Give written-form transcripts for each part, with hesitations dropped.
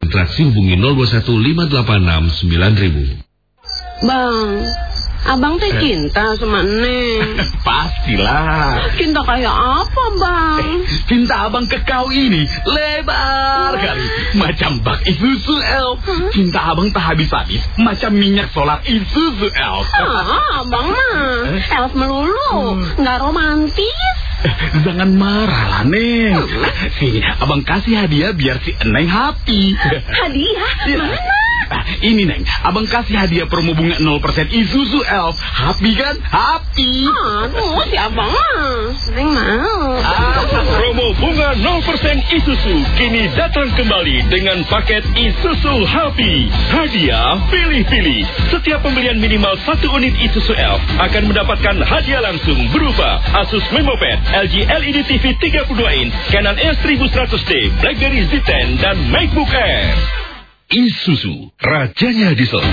Interaksi hubungi 0215869.000. Bang, abang teh cinta sama Neng. Pastilah. Cinta kayak apa, Bang? Cinta abang ke kau ini lebar kali, macam bak Isuzu Elf. Cinta abang tak habis-habis, macam minyak solar Isuzu Elf. Abang mah Elf melulu, nggak romantis. Jangan marah lah, Neng. Sini, abang kasih hadiah biar si Neng happy. Hadiah? Mana? Ini, Neng, abang kasih hadiah promo bunga 0% Isuzu Elf. Happy kan? Happy. Aduh, si abang mah Neng mau. Promo bunga 0% Isuzu kini datang kembali dengan paket Isuzu Happy. Hadiah pilih-pilih. Setiap pembelian minimal 1 unit Isuzu Elf akan mendapatkan hadiah langsung berupa Asus Memoped, LG LED TV 32 inch, Canon EOS 1100D, BlackBerry Z10 dan MacBook Air. Isuzu, rajanya diesel.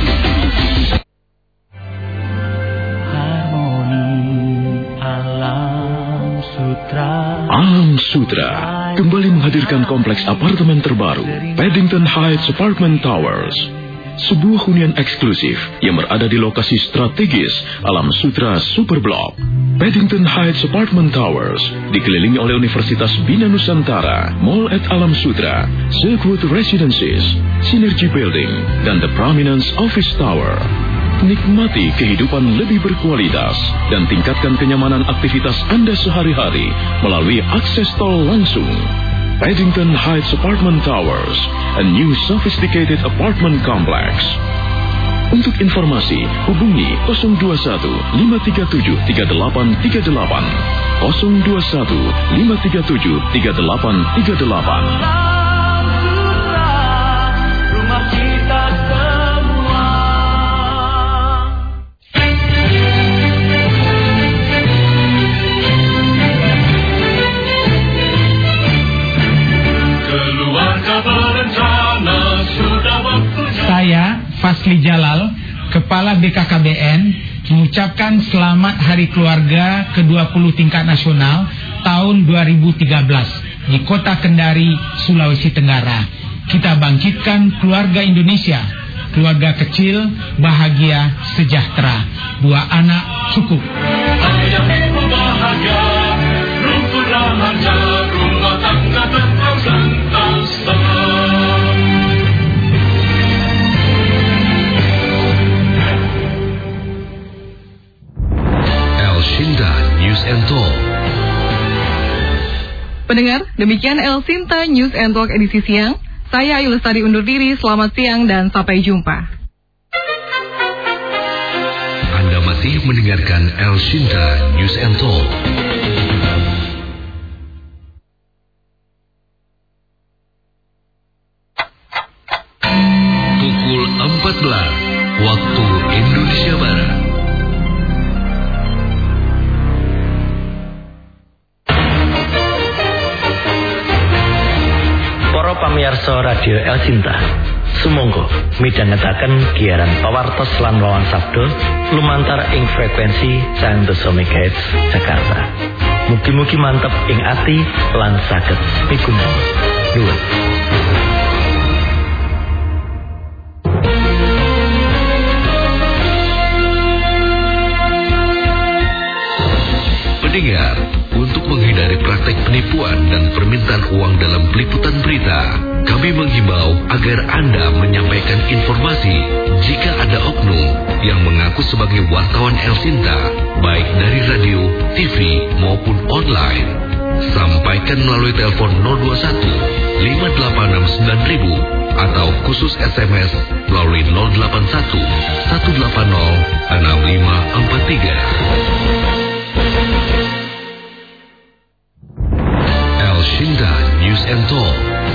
Alam Sutra kembali menghadirkan kompleks apartemen terbaru, Paddington Heights Apartment Towers. Sebuah hunian eksklusif yang berada di lokasi strategis Alam Sutra Superblock. Paddington Heights Apartment Towers dikelilingi oleh Universitas Bina Nusantara, Mall at Alam Sutra, Silkwood Residences, Synergy Building, dan The Prominence Office Tower. Nikmati kehidupan lebih berkualitas dan tingkatkan kenyamanan aktivitas Anda sehari-hari melalui akses tol langsung. Paddington Heights Apartment Towers, a new sophisticated apartment complex. Untuk informasi, hubungi 021-537-3838, 021-537-3838. Saya, Fasli Jalal, Kepala BKKBN, mengucapkan selamat Hari Keluarga ke-20 tingkat nasional tahun 2013 di Kota Kendari, Sulawesi Tenggara. Kita bangkitkan keluarga Indonesia, keluarga kecil, bahagia, sejahtera. 2 anak cukup. Ayah ibu bahagia, rukun rahasia, rumah tangga tetap sentosa. El Sinta News and Talk. Pendengar, demikian El Sinta News and Talk edisi siang. Saya Ayu Lestari undur diri, selamat siang dan sampai jumpa. Anda masih mendengarkan El Sinta News and Talk. Pukul 14 waktu Indonesia Barat. Para pamirsa Radio El Sinta, sumangga midhangetaken giaran pawartos lan wawan sabda lumantar ing frekuensi 100 MHz Jakarta. Mugi-mugi mantep ing ati lan saged mikumpa. Nuwun. Pendengar, untuk menghindari praktek penipuan dan permintaan uang dalam peliputan berita, kami menghimbau agar Anda menyampaikan informasi jika ada oknum yang mengaku sebagai wartawan El Sinta, baik dari radio, TV maupun online. Sampaikan melalui telepon 021 5869000 atau khusus SMS melalui 081 180 6543. El Sinta News and Talk.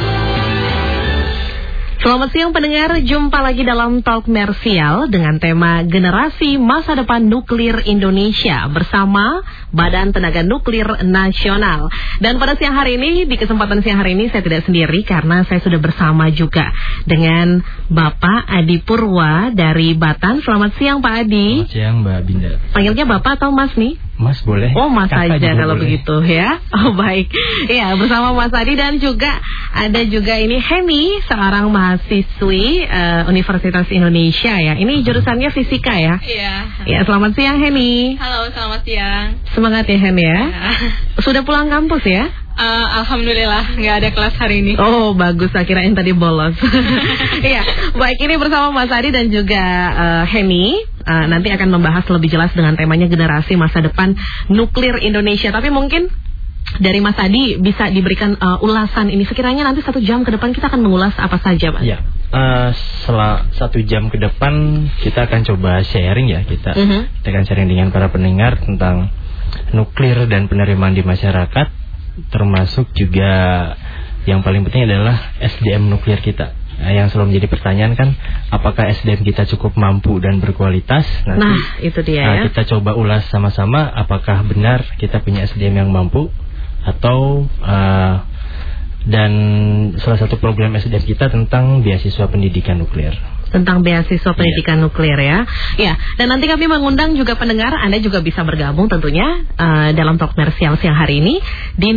Selamat siang pendengar, jumpa lagi dalam Talk Mersial dengan tema Generasi Masa Depan Nuklir Indonesia bersama Badan Tenaga Nuklir Nasional. Dan pada siang hari ini, di kesempatan siang hari ini saya tidak sendiri karena saya sudah bersama juga dengan Bapak Adi Purwa dari Batan. Selamat siang Pak Adi. Selamat siang Mbak Binda. Panggilnya Bapak atau Mas nih? Mas boleh. Oh Mas Kakak aja kalau boleh. begitu ya. Oh baik. Ya bersama Mas Adi dan juga ada juga ini Heni, seorang mahasiswi Universitas Indonesia ya. Ini jurusannya fisika ya. Iya. Ya selamat siang Heni. Halo, selamat siang. Semangat ya Hen ya. Sudah pulang kampus ya? Alhamdulillah nggak ada kelas hari ini. Oh bagus, saya kirain tadi bolos. Iya, baik, ini bersama Mas Adi dan juga Heni. Nanti akan membahas lebih jelas dengan temanya generasi masa depan nuklir Indonesia. Tapi mungkin dari Mas Adi bisa diberikan ulasan ini. Sekiranya nanti 1 jam ke depan kita akan mengulas apa saja Mas? Ya. Setelah 1 jam ke depan kita akan coba sharing ya. Kita akan sharing dengan para pendengar tentang nuklir dan penerimaan di masyarakat, termasuk juga yang paling penting adalah SDM nuklir kita. Yang selalu menjadi pertanyaan kan, apakah SDM kita cukup mampu dan berkualitas? Nanti itu dia ya. Kita coba ulas sama-sama apakah benar kita punya SDM yang mampu atau dan salah satu problem SDM kita tentang beasiswa pendidikan nuklir. Tentang beasiswa pendidikan nuklir ya. Ya, dan nanti kami mengundang juga pendengar, Anda juga bisa bergabung tentunya dalam Talk Mersial siang hari ini di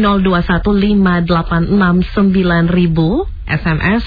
0215869000, SMS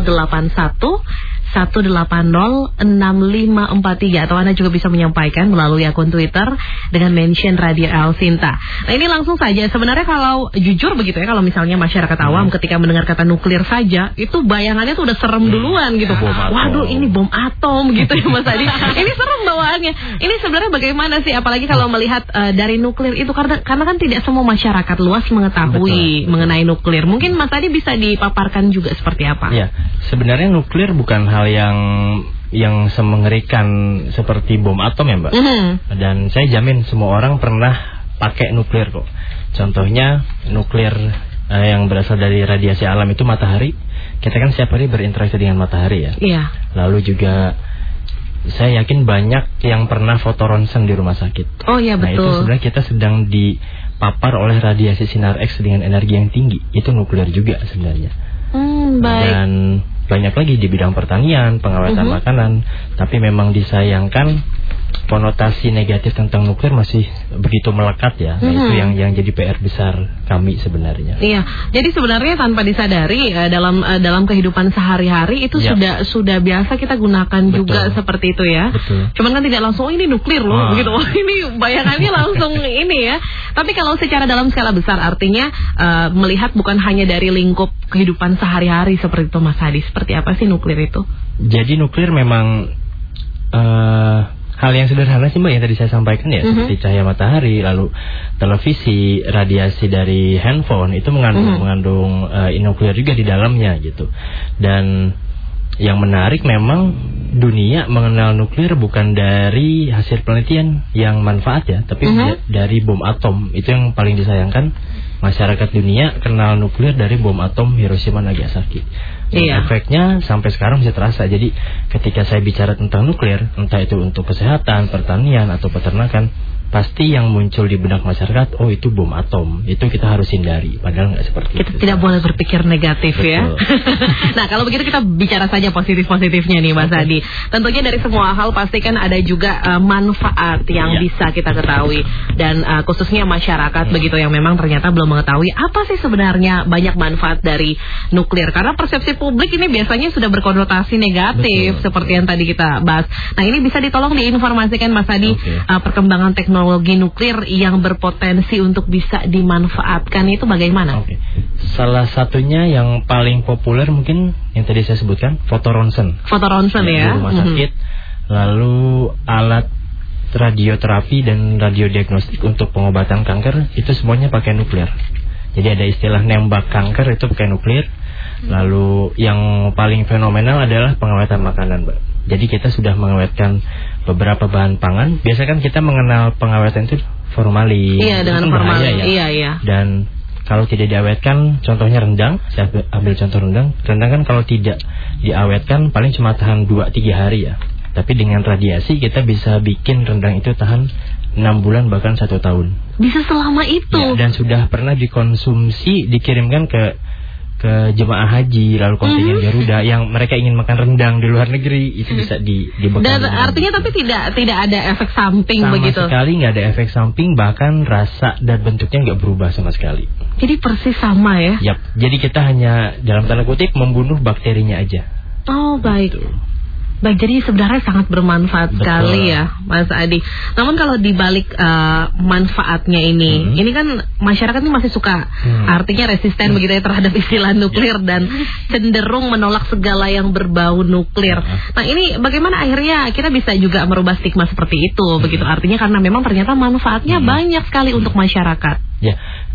081-180-6543, atau Anda juga bisa menyampaikan melalui akun Twitter dengan mention Radio El Sinta. Nah ini langsung saja, sebenarnya kalau jujur begitu ya, kalau misalnya masyarakat awam ketika mendengar kata nuklir saja, itu bayangannya tuh udah serem duluan gitu. Waduh ini bom atom gitu ya Mas Adi. Ini serem bawaannya. Ini sebenarnya bagaimana sih, apalagi kalau melihat dari nuklir itu, karena kan tidak semua masyarakat luas mengetahui mengenai nuklir. Mungkin Mas Adi bisa dipaparkan juga seperti apa? Ya, sebenarnya nuklir bukan hal yang semengerikan seperti bom atom ya Mbak. Dan saya jamin semua orang pernah pakai nuklir kok. Contohnya nuklir yang berasal dari radiasi alam itu matahari. Kita kan setiap hari berinteraksi dengan matahari ya. Iya. Lalu juga saya yakin banyak yang pernah foto ronsen di rumah sakit. Oh iya betul. Nah itu sebenarnya kita sedang dipapar oleh radiasi sinar X dengan energi yang tinggi. Itu nuklir juga sebenarnya. Baik. Dan banyak lagi di bidang pertanian, pengawetan makanan. Tapi memang disayangkan konotasi negatif tentang nuklir masih begitu melekat ya. Nah itu yang jadi PR besar kami sebenarnya. Iya, jadi sebenarnya tanpa disadari dalam kehidupan sehari-hari itu sudah biasa kita gunakan juga seperti itu ya. Betul. Cuman kan tidak langsung ini nuklir loh, begitu. Ini bayangannya langsung ini ya. Tapi kalau secara dalam skala besar, artinya melihat bukan hanya dari lingkup kehidupan sehari-hari seperti itu Mas Hadi. Seperti apa sih nuklir itu? Jadi nuklir memang hal yang sederhana sih Mbak yang tadi saya sampaikan ya, seperti cahaya matahari, lalu televisi, radiasi dari handphone itu mengandung nuklir juga di dalamnya gitu. Dan yang menarik memang dunia mengenal nuklir bukan dari hasil penelitian yang manfaat ya, tapi dari bom atom. Itu yang paling disayangkan, masyarakat dunia kenal nuklir dari bom atom Hiroshima Nagasaki. Efeknya sampai sekarang masih terasa. Jadi ketika saya bicara tentang nuklir, entah itu untuk kesehatan, pertanian atau peternakan, pasti yang muncul di benak masyarakat, oh itu bom atom, itu kita harus hindari. Padahal nggak seperti itu. Kita tidak boleh berpikir negatif. Betul. Ya. Nah kalau begitu kita bicara saja positif-positifnya nih Mas Adi. Tentunya dari semua hal pasti kan ada juga manfaat yang bisa kita ketahui. Dan khususnya masyarakat begitu yang memang ternyata belum mengetahui apa sih sebenarnya banyak manfaat dari nuklir. Karena persepsi publik ini biasanya sudah berkonotasi negatif. Seperti yang tadi kita bahas. Nah ini bisa ditolong diinformasikan Mas Adi perkembangan teknologi nuklir yang berpotensi untuk bisa dimanfaatkan itu bagaimana? Salah satunya yang paling populer mungkin yang tadi saya sebutkan, foto ronsen. Foto ronsen ya. Di rumah sakit. Lalu alat radioterapi dan radiodiagnostik untuk pengobatan kanker itu semuanya pakai nuklir. Jadi ada istilah nembak kanker itu pakai nuklir. Lalu yang paling fenomenal adalah pengawetan makanan, Mbak. Jadi kita sudah mengawetkan beberapa bahan pangan. Biasa kan kita mengenal pengawetan itu formalin. Iya, dengan formalin. Ya. Iya. Dan kalau tidak diawetkan, contohnya rendang. Saya ambil contoh rendang. Rendang kan kalau tidak diawetkan paling cuma tahan 2-3 hari ya. Tapi dengan radiasi kita bisa bikin rendang itu tahan 6 bulan bahkan 1 tahun. Bisa selama itu? Ya, dan sudah pernah dikonsumsi, dikirimkan ke ke jemaah haji, lalu kontingen Garuda yang mereka ingin makan rendang di luar negeri, itu bisa dibekali. Dan artinya tapi tidak ada efek samping sama begitu? Sama sekali nggak ada efek samping, bahkan rasa dan bentuknya nggak berubah sama sekali. Jadi persis sama ya? Yap, jadi kita hanya dalam tanda kutip membunuh bakterinya aja. Oh baik. Baik, jadi sebenarnya sangat bermanfaat sekali ya, Mas Adi. Namun kalau dibalik manfaatnya ini kan masyarakat ini masih suka, artinya resisten begitu ya terhadap istilah nuklir dan cenderung menolak segala yang berbau nuklir. Nah ini bagaimana akhirnya kita bisa juga merubah stigma seperti itu, begitu artinya karena memang ternyata manfaatnya banyak sekali untuk masyarakat. Ya,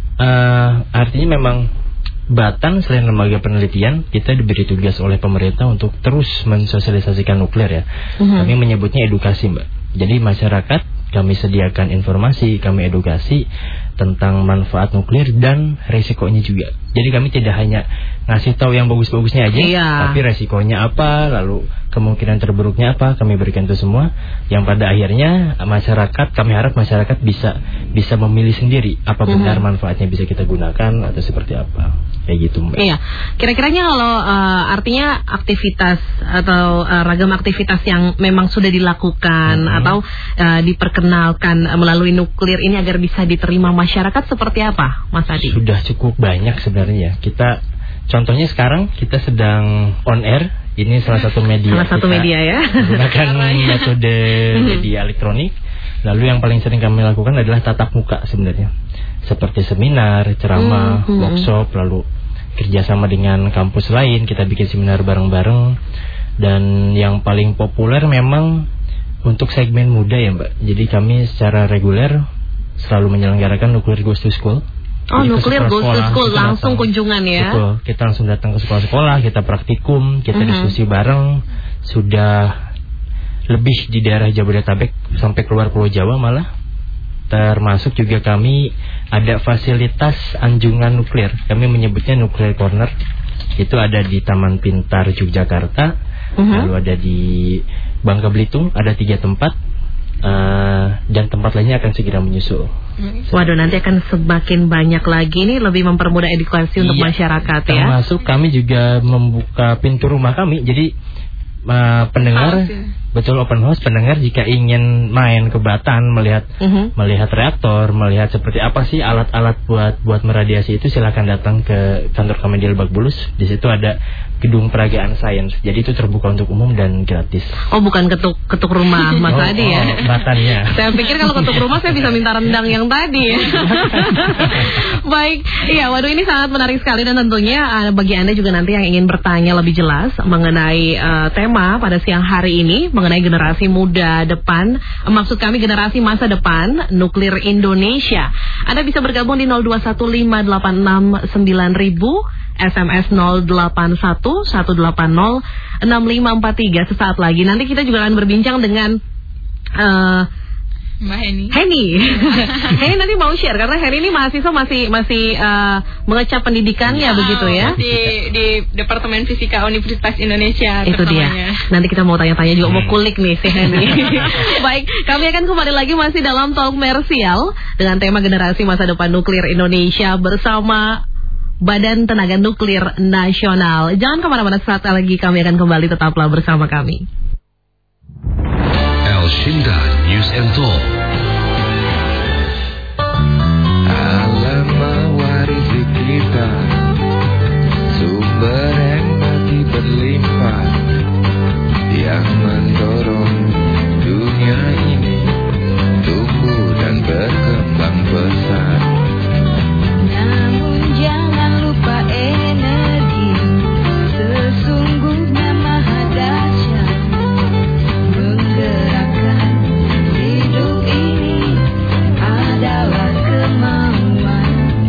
artinya memang Batan selain lembaga penelitian, kita diberi tugas oleh pemerintah untuk terus mensosialisasikan nuklir ya. Kami menyebutnya edukasi, Mbak. Jadi masyarakat kami sediakan informasi, kami edukasi tentang manfaat nuklir dan resikonya juga. Jadi kami tidak hanya ngasih tahu yang bagus-bagusnya aja, tapi resikonya apa, lalu kemungkinan terburuknya apa, kami berikan itu semua. Yang pada akhirnya masyarakat, kami harap masyarakat bisa memilih sendiri apa benar manfaatnya bisa kita gunakan atau seperti apa. Kayak gitu, Mbak. Iya. Kira-kiranya kalau artinya aktivitas atau ragam aktivitas yang memang sudah dilakukan atau diperkenalkan melalui nuklir ini agar bisa diterima masyarakat seperti apa, Mas Adi? Sudah cukup banyak sebenarnya. Kita contohnya sekarang kita sedang on air. Ini salah satu media. Salah satu media ya. Menggunakan metode media elektronik. Lalu yang paling sering kami lakukan adalah tatap muka sebenarnya. Seperti seminar, ceramah, workshop, lalu kerjasama dengan kampus lain, kita bikin seminar bareng-bareng. Dan yang paling populer memang untuk segmen muda ya, Mbak. Jadi kami secara reguler selalu menyelenggarakan Nuclear Goes to School. Oh, Nuclear Goes to School, langsung kunjungan ya? Betul, kita langsung datang ke sekolah-sekolah, kita praktikum, kita diskusi bareng. Sudah lebih di daerah Jabodetabek sampai keluar Pulau Jawa malah. Termasuk juga kami ada fasilitas anjungan nuklir. Kami menyebutnya Nuclear Corner. Itu ada di Taman Pintar Yogyakarta, lalu ada di Bangka Belitung, ada 3 tempat. Dan tempat lainnya akan segera menyusul. Waduh, nanti akan semakin banyak lagi nih, lebih mempermudah edukasi untuk masyarakat ya. Termasuk kami juga membuka pintu rumah kami. Jadi pendengar betul open house, pendengar jika ingin main ke Batan melihat reaktor, melihat seperti apa sih alat-alat buat meradiasi itu, silakan datang ke kantor kami di Lebak Bulus. Di situ ada gedung peragaan sains. Jadi itu terbuka untuk umum dan gratis. Oh, bukan ketuk rumah Mas Adi ya? Batannya. Saya pikir kalau ketuk rumah saya bisa minta rendang yang tadi. Baik, iya, waduh ini sangat menarik sekali dan tentunya bagi Anda juga nanti yang ingin bertanya lebih jelas mengenai tema pada siang hari ini mengenai generasi muda depan, maksud kami generasi masa depan nuklir Indonesia. Anda bisa bergabung di 0215869000, SMS 0811806543 sesaat lagi. Nanti kita juga akan berbincang dengan Mbak Heni. Heni nanti mau share karena Heni ini mahasiswa masih mengecap pendidikannya begitu ya. Di Departemen Fisika Universitas Indonesia. Itu dia. Nanti kita mau tanya-tanya juga, mau kulik nih si Heni. Baik, kami akan kembali lagi masih dalam Talk Mersial dengan tema generasi masa depan nuklir Indonesia bersama Badan Tenaga Nuklir Nasional. Jangan kemana-mana, saat lagi kami akan kembali, tetaplah bersama kami. El Shinda News and Talk. Alam mewarisi kita sumber empati berlimpah yang mendorong dunia ini tumbuh dan berkembang besar. Namun jangan lupa energi sesungguhnya maha dahsyat menggerakkan hidup ini adalah kemauan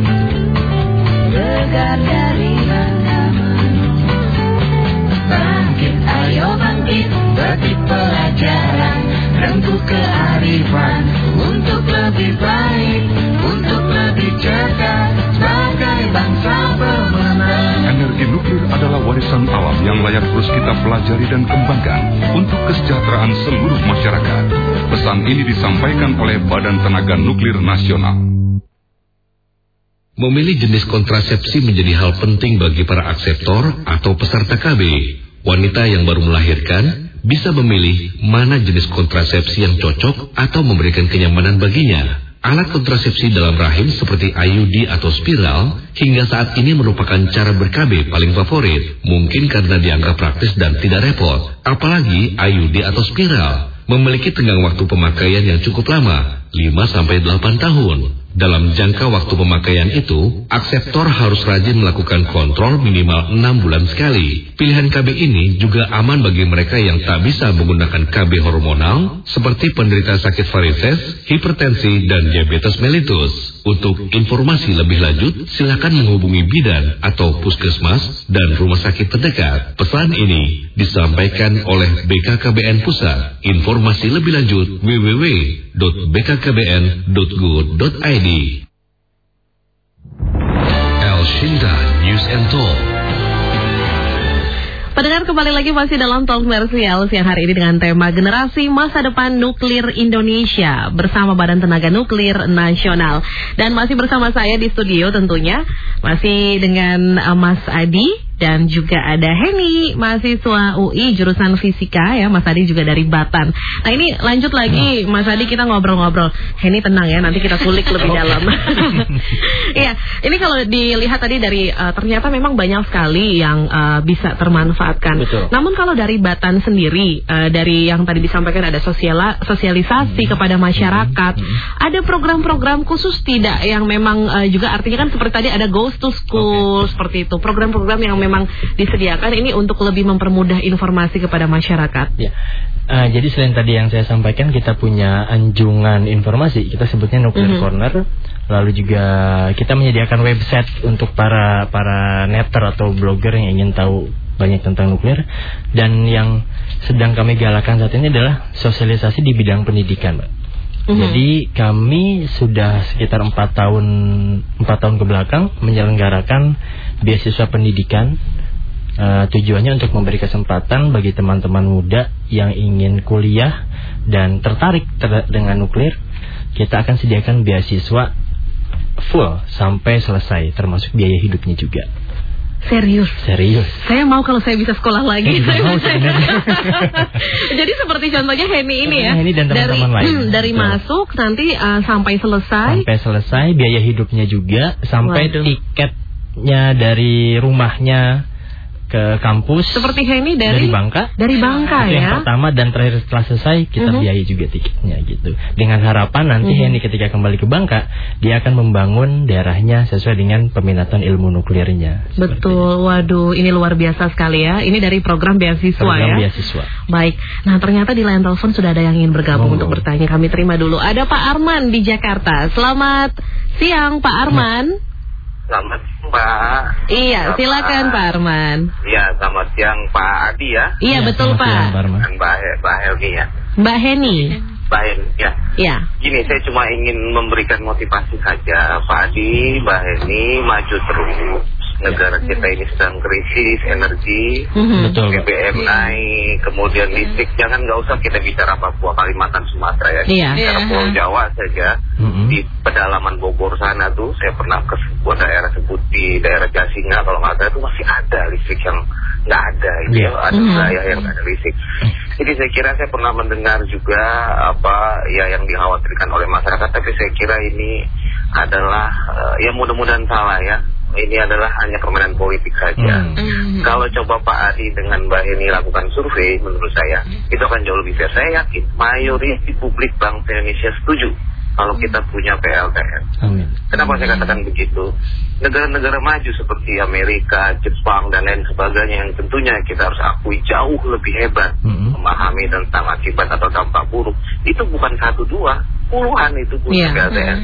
segar dari halaman. Bangkit, ayo bangkit, petik pelajaran, rengkuh kearifan untuk lebih baik, untuk lebih cerdas sebagai bangsa pemenang. Energi nuklir adalah warisan alam yang layak terus kita pelajari dan kembangkan untuk kesejahteraan seluruh masyarakat. Pesan ini disampaikan oleh Badan Tenaga Nuklir Nasional. Memilih jenis kontrasepsi menjadi hal penting bagi para akseptor atau peserta KB. Wanita yang baru melahirkan bisa memilih mana jenis kontrasepsi yang cocok atau memberikan kenyamanan baginya. Alat kontrasepsi dalam rahim seperti IUD atau spiral hingga saat ini merupakan cara ber-KB paling favorit. Mungkin karena dianggap praktis dan tidak repot. Apalagi IUD atau spiral memiliki tenggang waktu pemakaian yang cukup lama, 5-8 tahun. Dalam jangka waktu pemakaian itu, akseptor harus rajin melakukan kontrol minimal 6 bulan sekali. Pilihan KB ini juga aman bagi mereka yang tak bisa menggunakan KB hormonal, seperti penderita sakit varises, hipertensi, dan diabetes mellitus. Untuk informasi lebih lanjut, silakan menghubungi bidan atau puskesmas dan rumah sakit terdekat. Pesan ini disampaikan oleh BKKBN Pusat. Informasi lebih lanjut www.bkkbn.go.id. El Shinta News and Talk. Pendengar, kembali lagi masih dalam Talk Komersial siang hari ini dengan tema Generasi Masa Depan Nuklir Indonesia bersama Badan Tenaga Nuklir Nasional. Dan masih bersama saya di studio tentunya, masih dengan Mas Adi dan juga ada Heni, mahasiswa UI jurusan fisika ya. Mas Adi juga dari Batan. Nah ini lanjut lagi Mas Adi, kita ngobrol-ngobrol. Heni tenang ya, nanti kita kulik lebih dalam. Iya, ini kalau dilihat tadi dari ternyata memang banyak sekali yang bisa termanfaatkan. Betul. Namun kalau dari Batan sendiri, dari yang tadi disampaikan ada sosialisasi kepada masyarakat, ada program-program khusus tidak yang memang juga artinya kan seperti tadi ada Goes to School seperti itu, program-program yang memang disediakan ini untuk lebih mempermudah informasi kepada masyarakat. Ya. Jadi selain tadi yang saya sampaikan, kita punya anjungan informasi, kita sebutnya Nuclear Corner. Lalu juga kita menyediakan website untuk para netter atau blogger yang ingin tahu banyak tentang nuklir. Dan yang sedang kami galakan saat ini adalah sosialisasi di bidang pendidikan, Mbak. Jadi kami sudah sekitar 4 tahun ke belakang menyelenggarakan beasiswa pendidikan. Tujuannya untuk memberi kesempatan bagi teman-teman muda yang ingin kuliah dan tertarik dengan nuklir. Kita akan sediakan beasiswa full sampai selesai, termasuk biaya hidupnya juga. Serius? Serius. Saya mau kalau saya bisa sekolah lagi. Mau sebenarnya. Jadi seperti contohnya Heni ini ya. Heni dan teman-teman lain. Dari masuk nanti sampai selesai. Sampai selesai, biaya hidupnya juga, sampai tiketnya dari rumahnya ke kampus. Seperti Heni dari Bangka. Dari Bangka itu ya. Yang pertama, dan terakhir setelah selesai kita biayai juga tiketnya gitu. Dengan harapan nanti Heni ketika kembali ke Bangka, dia akan membangun daerahnya sesuai dengan peminatan ilmu nuklirnya. Betul. Waduh, ini luar biasa sekali ya. Ini dari program beasiswa program ya. Beasiswa. Baik. Nah, ternyata di line telepon sudah ada yang ingin bergabung untuk bertanya. Kami terima dulu. Ada Pak Arman di Jakarta. Selamat siang Pak Arman. Selamat siang, Pak. Iya, silakan Pak Arman. Iya, selamat siang Pak Adi ya. Iya, betul Pak. Dan Mbak Helmi ya. Mbak Heni. Mbak Heni ya. Iya. Gini, saya cuma ingin memberikan motivasi saja, Pak Adi, Mbak Heni, maju terus. Negara kita ini sedang krisis energi, BBM naik, kemudian listrik. Jangan nggak usah kita bicara Papua, Kalimantan, Sumatera ya. Bicara Pulau Jawa saja. Di pedalaman Bogor sana tuh, saya pernah ke sebuah daerah sebut di daerah Jasinga kalau nggak salah itu masih ada listrik yang nggak ada, gitu. Ada wilayah yang nggak ada listrik. Jadi saya kira saya pernah mendengar juga apa ya yang dikhawatirkan oleh masyarakat, tapi saya kira ini adalah ya mudah-mudahan salah ya. Ini adalah hanya permainan politik saja. Kalau coba Pak Adi dengan Mbak Heni lakukan survei, menurut saya itu akan jauh lebih fair. Saya yakin mayoritas publik bangsa Indonesia setuju kalau kita punya PLTN. Kenapa saya katakan begitu? Negara-negara maju seperti Amerika, Jepang, dan lain sebagainya yang tentunya kita harus akui jauh lebih hebat memahami tentang akibat atau dampak buruk. Itu bukan 1-2, puluhan itu punya PLTN.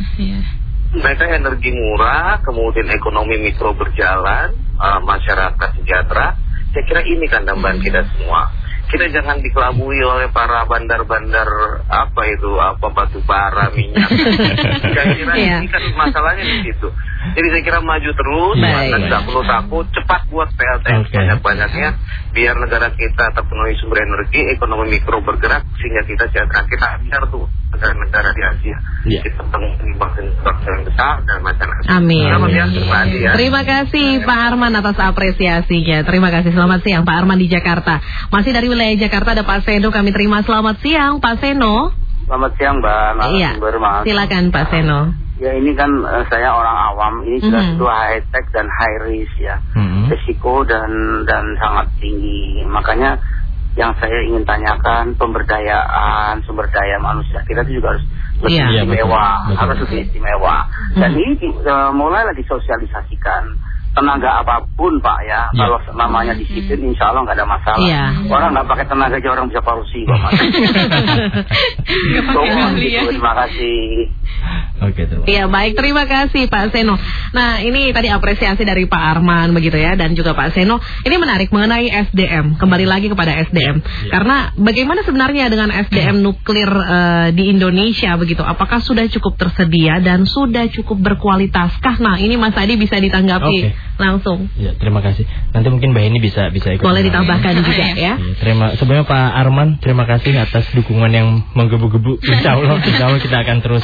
Mereka energi murah, kemudian ekonomi mikro berjalan, masyarakat sejahtera. Saya kira ini kan dambaan kita semua. Kita jangan dikelabui oleh para bandar-bandar batu bara, minyak. Saya kira ini kan masalahnya di situ. Jadi saya kira maju terus, dan nggak perlu takut, cepat buat PLTN banyak-banyaknya, biar negara kita terpenuhi sumber energi, ekonomi mikro bergerak, sehingga kita biar tuh negara-negara di Asia. Kita temukan bangsa yang besar dan macam-macam. Amin. Ya. Terima kasih Pak Arman atas apresiasinya. Terima kasih. Selamat siang Pak Arman di Jakarta. Masih dari wilayah Jakarta ada Pak Seno, kami terima. Selamat siang Pak Seno. Selamat siang Mbak. Iya. Silakan Pak Seno. Ya ini kan saya orang awam, ini jelas itu high tech dan high risk ya, risiko dan sangat tinggi. Makanya yang saya ingin tanyakan, pemberdayaan sumber daya manusia kita itu juga harus lebih istimewa, Dan ini mulailah disosialisasikan. Tenaga apapun Pak ya, kalau namanya disiplin insya Allah nggak ada masalah. Orang nggak pakai tenaga aja orang bisa korupsi kok Mas. Terima kasih. Oke, iya baik, terima kasih Pak Seno. Nah ini tadi apresiasi dari Pak Arman begitu ya, dan juga Pak Seno. Ini menarik mengenai SDM. Kembali lagi kepada SDM, karena bagaimana sebenarnya dengan SDM nuklir di Indonesia begitu? Apakah sudah cukup tersedia dan sudah cukup berkualitaskah? Nah ini Mas Adi bisa ditanggapi langsung. Ya, terima kasih. Nanti mungkin Mbak ini bisa ikut. Boleh ditambahkan juga ya. Sebelumnya Pak Arman, terima kasih atas dukungan yang menggebu-gebu. Insya Allah kita akan terus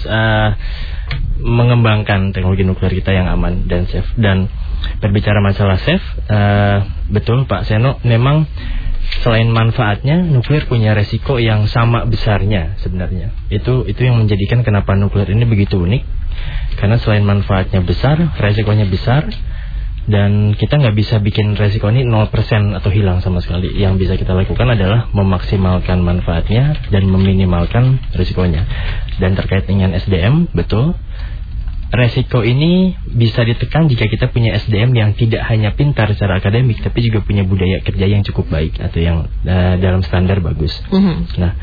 mengembangkan teknologi nuklir kita yang aman dan safe. Dan berbicara masalah safe, betul Pak Seno, memang selain manfaatnya, nuklir punya resiko yang sama besarnya sebenarnya. Itu yang menjadikan kenapa nuklir ini begitu unik. Karena selain manfaatnya besar, resikonya besar, dan kita nggak bisa bikin resiko ini 0% atau hilang sama sekali. Yang bisa kita lakukan adalah memaksimalkan manfaatnya dan meminimalkan resikonya. Dan terkait dengan SDM, betul, resiko ini bisa ditekan jika kita punya SDM yang tidak hanya pintar secara akademik, tapi juga punya budaya kerja yang cukup baik atau yang dalam standar bagus. Nah,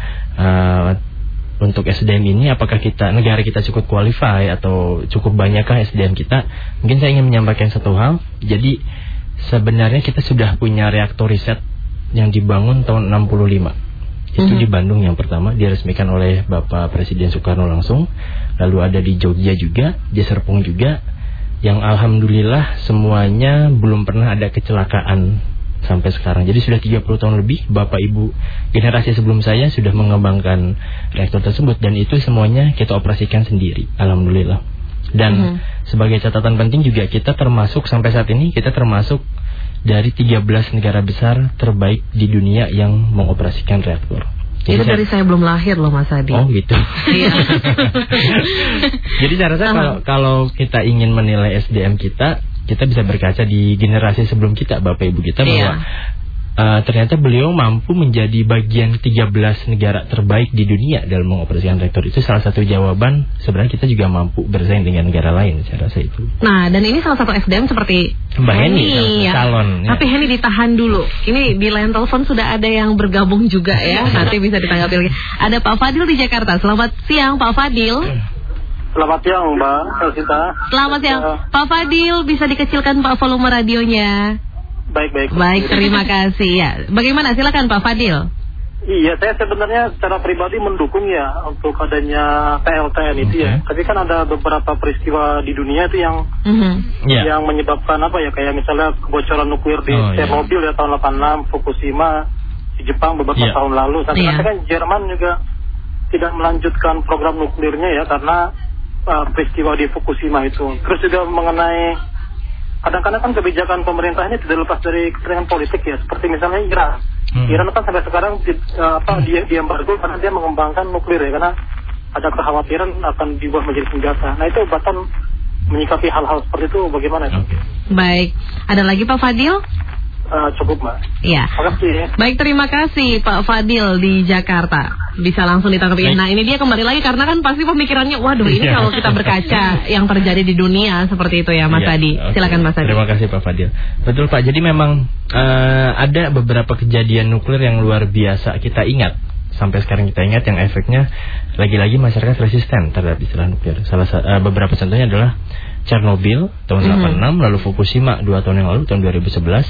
untuk SDM ini apakah negara kita cukup qualify atau cukup banyakkah SDM kita? Mungkin saya ingin menyampaikan satu hal. Jadi sebenarnya kita sudah punya reaktor riset yang dibangun tahun 65. Itu di Bandung yang pertama, diresmikan oleh Bapak Presiden Soekarno langsung. Lalu ada di Jogja juga, di Serpong juga, yang alhamdulillah semuanya belum pernah ada kecelakaan sampai sekarang. Jadi sudah 30 tahun lebih Bapak Ibu generasi sebelum saya sudah mengembangkan reaktor tersebut, dan itu semuanya kita operasikan sendiri, alhamdulillah. Dan sebagai catatan penting juga, kita termasuk sampai saat ini, kita termasuk dari 13 negara besar terbaik di dunia yang mengoperasikan reaktor. Itu dari saya belum lahir loh Mas Adi. Oh gitu. Jadi saya rasa kalau kita ingin menilai SDM kita bisa berkaca di generasi sebelum kita, Bapak Ibu kita, bahwa ternyata beliau mampu menjadi bagian 13 negara terbaik di dunia dalam mengoperasikan reaktor. Itu salah satu jawaban sebenarnya kita juga mampu bersaing dengan negara lain, saya rasa itu. Nah, dan ini salah satu SDM seperti Mbak Heni ya. Calon. Tapi Heni ditahan dulu. Ini di line telepon sudah ada yang bergabung juga ya. Nanti bisa ditanggapi lagi. Ada Pak Fadil di Jakarta. Selamat siang Pak Fadil. Selamat siang Mbak Elsita. Selamat siang Pak Fadil, bisa dikecilkan Pak volume radionya. Baik. Baik, terima kasih ya. Bagaimana, silakan Pak Fadil. Iya, saya sebenarnya secara pribadi mendukung ya untuk adanya PLTN itu ya. Tapi kan ada beberapa peristiwa di dunia itu yang yang menyebabkan kayak misalnya kebocoran nuklir di Chernobyl ya tahun 86, Fukushima di Jepang beberapa tahun lalu. Sampai kan Jerman juga tidak melanjutkan program nuklirnya ya karena peristiwa di Fukushima itu. Terus juga mengenai kadang-kadang kan kebijakan pemerintahnya tidak lepas dari kepentingan politik ya, seperti misalnya Iran. Iran kan sampai sekarang dia embargo karena dia mengembangkan nuklir ya, karena ada kekhawatiran akan dibuat menjadi senjata. Nah itu Batam menyikapi hal-hal seperti itu bagaimana? Baik, ada lagi Pak Fadil? Cukup Mbak. Iya. Baik, terima kasih Pak Fadil di Jakarta. Bisa langsung ditanggapi. Nah ini dia kembali lagi karena kan pasti pemikirannya, waduh ini kalau kita berkaca yang terjadi di dunia seperti itu ya Mas Adi. Silakan Mas Adi. Terima kasih Pak Fadil. Betul Pak. Jadi memang ada beberapa kejadian nuklir yang luar biasa kita ingat. Sampai sekarang kita ingat yang efeknya lagi-lagi masyarakat resisten terhadap istilah nuklir. Beberapa contohnya adalah Chernobyl tahun 86, lalu Fukushima 2 tahun yang lalu tahun 2011.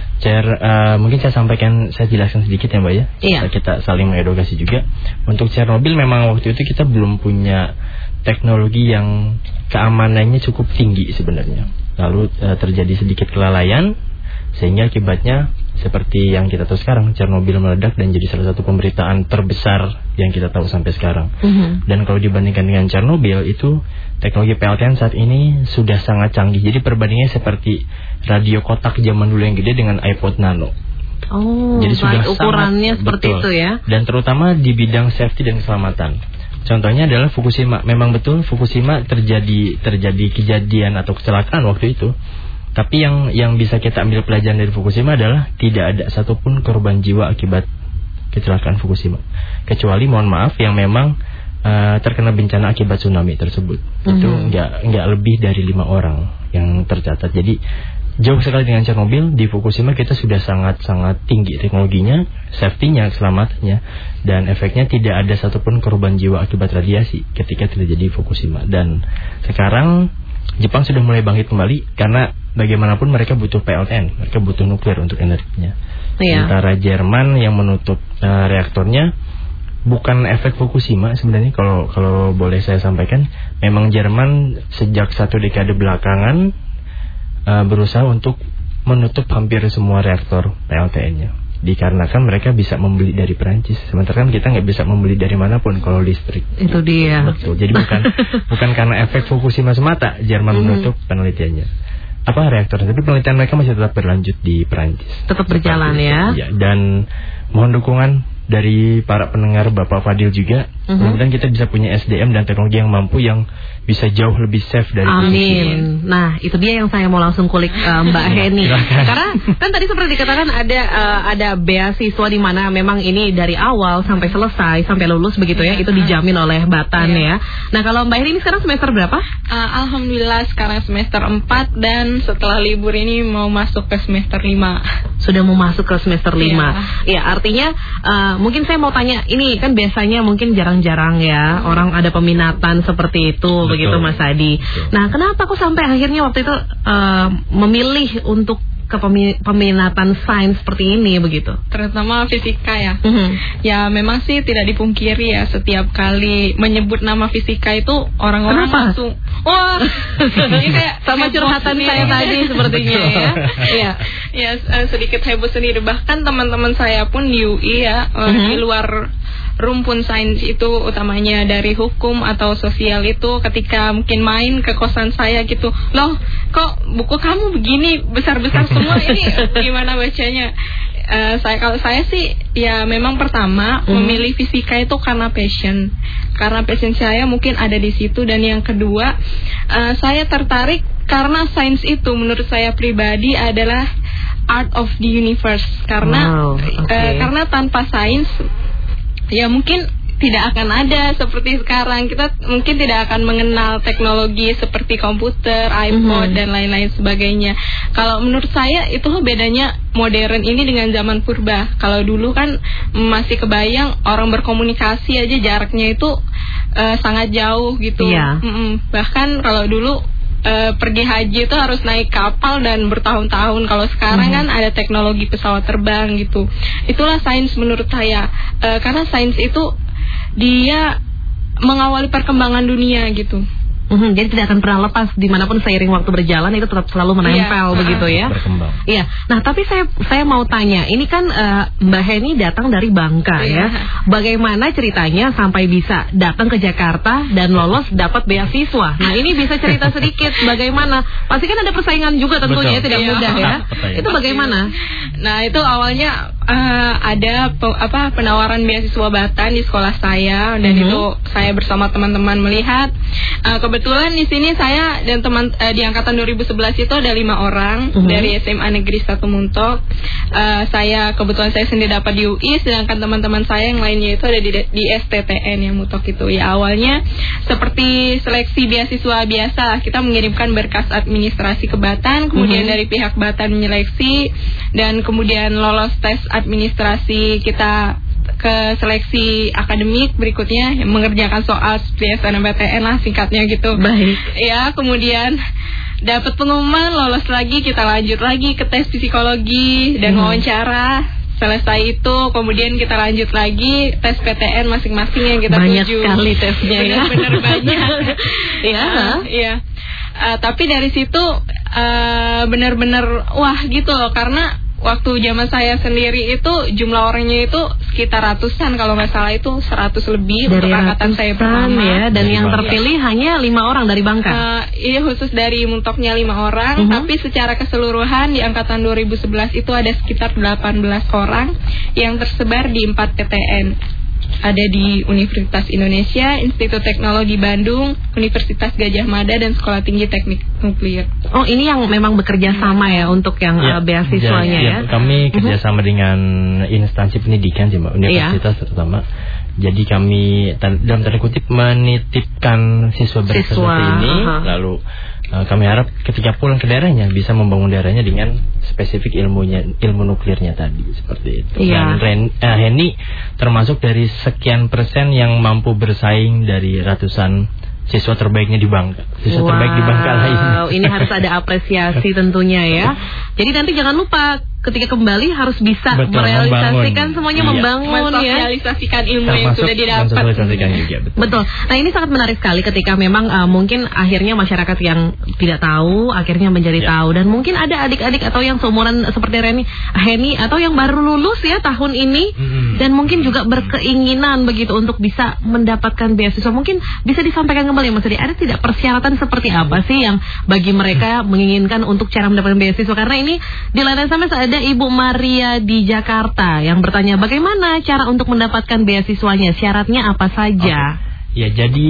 Mungkin saya jelaskan sedikit ya Mbak ya. Iya. Kita saling mengedukasi juga. Untuk Chernobyl memang waktu itu kita belum punya teknologi yang keamanannya cukup tinggi sebenarnya. Lalu terjadi sedikit kelalaian sehingga akibatnya seperti yang kita tahu sekarang, Chernobyl meledak dan jadi salah satu pemberitaan terbesar yang kita tahu sampai sekarang. Dan kalau dibandingkan dengan Chernobyl, itu teknologi PLTN saat ini sudah sangat canggih. Jadi perbandingannya seperti radio kotak zaman dulu yang gede dengan iPod Nano. Jadi sudah ukurannya seperti betul. Itu ya. Dan terutama di bidang safety dan keselamatan. Contohnya adalah Fukushima. Memang betul Fukushima terjadi kejadian atau kecelakaan waktu itu. Tapi yang bisa kita ambil pelajaran dari Fukushima adalah tidak ada satupun korban jiwa akibat kecelakaan Fukushima. Kecuali mohon maaf yang memang terkena bencana akibat tsunami tersebut. Itu nggak lebih dari 5 orang yang tercatat. Jadi jauh sekali dengan Chernobyl. Di Fukushima kita sudah sangat tinggi teknologinya, safety-nya, keselamatannya, dan efeknya tidak ada satupun korban jiwa akibat radiasi ketika terjadi Fukushima. Dan sekarang Jepang sudah mulai bangkit kembali karena bagaimanapun mereka butuh PLTN, mereka butuh nuklir untuk energinya. Sementara Jerman yang menutup reaktornya, bukan efek Fukushima sebenarnya kalau boleh saya sampaikan. Memang Jerman sejak 1 dekade belakangan berusaha untuk menutup hampir semua reaktor PLTN-nya. Dikarenakan mereka bisa membeli dari Perancis, sementara kan kita nggak bisa membeli dari manapun kalau listrik. Itu dia. Betul. Jadi bukan karena efek Fukushima semata Jerman menutup penelitiannya. Reaktor, tapi penelitian mereka masih tetap berlanjut di Perancis. Tetap berjalan ya. Dan mohon dukungan dari para pendengar Bapak Fadil juga. Kemudian kita bisa punya SDM dan teknologi yang mampu yang bisa jauh lebih safe dari Amin. Nah, itu dia yang saya mau langsung kulik Mbak Heni. Karena kan tadi seperti dikatakan ada beasiswa di mana memang ini dari awal sampai selesai, sampai lulus begitu ya, itu dijamin oleh Batan ya. Nah, kalau Mbak Heni ini sekarang semester berapa? Alhamdulillah sekarang semester 4 dan setelah libur ini mau masuk ke semester 5. Sudah mau masuk ke semester 5. Ya, artinya mungkin saya mau tanya, ini kan biasanya mungkin jarang-jarang ya orang ada peminatan seperti itu. Betul. Begitu Mas Adi. Betul. Nah, kenapa kok sampai akhirnya waktu itu memilih untuk ke peminatan sains seperti ini begitu? Terutama fisika ya. Ya memang sih tidak dipungkiri ya, setiap kali menyebut nama fisika itu orang-orang langsung wah. Ini kayak sama curhatan saya tadi sepertinya ya. Iya. Ya sedikit heboh sendiri, bahkan teman-teman saya pun di UI ya, di luar rumpun sains itu, utamanya dari hukum atau sosial itu, ketika mungkin main ke kosan saya gitu, loh kok buku kamu begini besar-besar semua, ini gimana bacanya? Kalau saya sih ya memang pertama memilih fisika itu karena passion saya mungkin ada di situ, dan yang kedua saya tertarik karena sains itu menurut saya pribadi adalah art of the universe, karena karena tanpa sains ya mungkin tidak akan ada seperti sekarang. Kita mungkin tidak akan mengenal teknologi seperti komputer, iPod dan lain-lain sebagainya. Kalau menurut saya itu bedanya modern ini dengan zaman purba. Kalau dulu kan masih kebayang orang berkomunikasi aja jaraknya itu sangat jauh gitu. Bahkan kalau dulu pergi haji itu harus naik kapal dan bertahun-tahun. Kalau sekarang kan ada teknologi pesawat terbang gitu. Itulah sains menurut saya, karena sains itu dia mengawali perkembangan dunia gitu. Jadi tidak akan pernah lepas dimanapun seiring waktu berjalan, itu tetap selalu menempel begitu ya. Berkembang. Iya. Nah, tapi saya mau tanya, ini kan Mbak Heni datang dari Bangka ya. Bagaimana ceritanya sampai bisa datang ke Jakarta dan lolos dapat beasiswa? Nah, ini bisa cerita sedikit bagaimana? Pasti kan ada persaingan juga tentunya. Betul. Tidak mudah ya. Itu bagaimana? Nah, itu awalnya ada penawaran beasiswa Batan di sekolah saya, dan itu saya bersama teman-teman melihat. Kebetulan di sini saya dan teman di angkatan 2011 itu ada 5 orang dari SMA Negeri 1 Muntok. Saya kebetulan saya sendiri dapat di UI, sedangkan teman-teman saya yang lainnya itu ada di STTN yang Muntok itu. Ya awalnya seperti seleksi beasiswa biasa, kita mengirimkan berkas administrasi ke Batan, kemudian dari pihak Batan menyeleksi, dan kemudian lolos tes administrasi kita ke seleksi akademik berikutnya, mengerjakan soal seperti SNMPTN lah singkatnya gitu. Baik. Ya, kemudian dapat pengumuman, lolos lagi, kita lanjut lagi ke tes psikologi dan wawancara. Selesai itu, kemudian kita lanjut lagi tes PTN masing-masing yang kita banyak tuju. Banyak sekali tesnya ya. Benar-benar banyak. Iya. Tapi dari situ benar-benar wah gitu loh, karena waktu zaman saya sendiri itu jumlah orangnya itu sekitar ratusan, kalau nggak salah itu 100 lebih dari untuk angkatan saya pertama ya, dan yang terpilih hanya 5 orang dari Bangka. Iya, khusus dari Muntoknya 5 orang, tapi secara keseluruhan di angkatan 2011 itu ada sekitar 18 orang yang tersebar di 4 PTN. Ada di Universitas Indonesia, Institut Teknologi Bandung, Universitas Gajah Mada, dan Sekolah Tinggi Teknik Nuklir. Oh, ini yang memang bekerja sama ya untuk yang beasiswanya ya? Kami kerjasama dengan instansi pendidikan sih Mbak, universitas terutama. Jadi kami dalam tanda kutip menitipkan siswa seperti ini, lalu kami harap ketika pulang ke daerahnya bisa membangun daerahnya dengan spesifik ilmu nuklirnya tadi, seperti itu. Dan Heni termasuk dari sekian persen yang mampu bersaing dari ratusan siswa terbaiknya di Bangka. Siswa terbaik di Bangka lain. Ini harus ada apresiasi tentunya ya. Jadi nanti jangan lupa ketika kembali harus bisa merealisasikan semuanya, membangun ya, mensosialisasikan ilmu yang sudah didapat. Betul. Nah, ini sangat menarik sekali ketika memang mungkin akhirnya masyarakat yang tidak tahu akhirnya menjadi tahu, dan mungkin ada adik-adik atau yang seumuran seperti Heni atau yang baru lulus ya tahun ini dan mungkin juga berkeinginan begitu untuk bisa mendapatkan beasiswa. Mungkin bisa disampaikan kembali Mas Adi, ada tidak persyaratan seperti apa sih yang bagi mereka menginginkan untuk cara mendapatkan beasiswa? Karena ini di line SMS ada Ibu Maria di Jakarta yang bertanya bagaimana cara untuk mendapatkan beasiswanya, syaratnya apa saja? Ya, jadi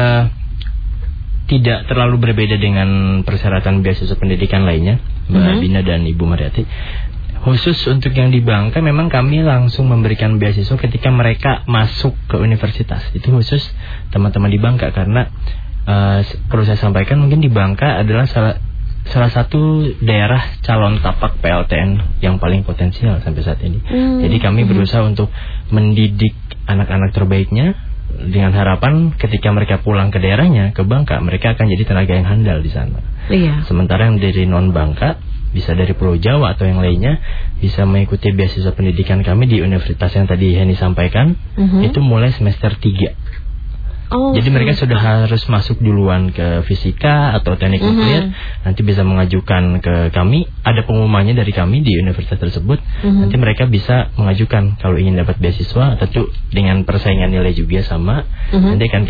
tidak terlalu berbeda dengan persyaratan beasiswa pendidikan lainnya, Mbak Bina dan Ibu Mariati. Khusus untuk yang di Bangka memang kami langsung memberikan beasiswa ketika mereka masuk ke universitas. Itu khusus teman-teman di Bangka, karena perlu saya sampaikan mungkin di Bangka adalah salah satu daerah calon tapak PLTN yang paling potensial sampai saat ini. Jadi kami berusaha untuk mendidik anak-anak terbaiknya dengan harapan ketika mereka pulang ke daerahnya, ke Bangka, mereka akan jadi tenaga yang handal di sana. Sementara yang dari non Bangka, bisa dari Pulau Jawa atau yang lainnya, bisa mengikuti beasiswa pendidikan kami di universitas yang tadi Heni sampaikan, itu mulai semester 3. Jadi mereka sudah harus masuk duluan ke fisika atau teknik nuklir, nanti bisa mengajukan ke kami, ada pengumumannya dari kami di universitas tersebut, nanti mereka bisa mengajukan kalau ingin dapat beasiswa, tentu dengan persaingan nilai juga sama, nanti kan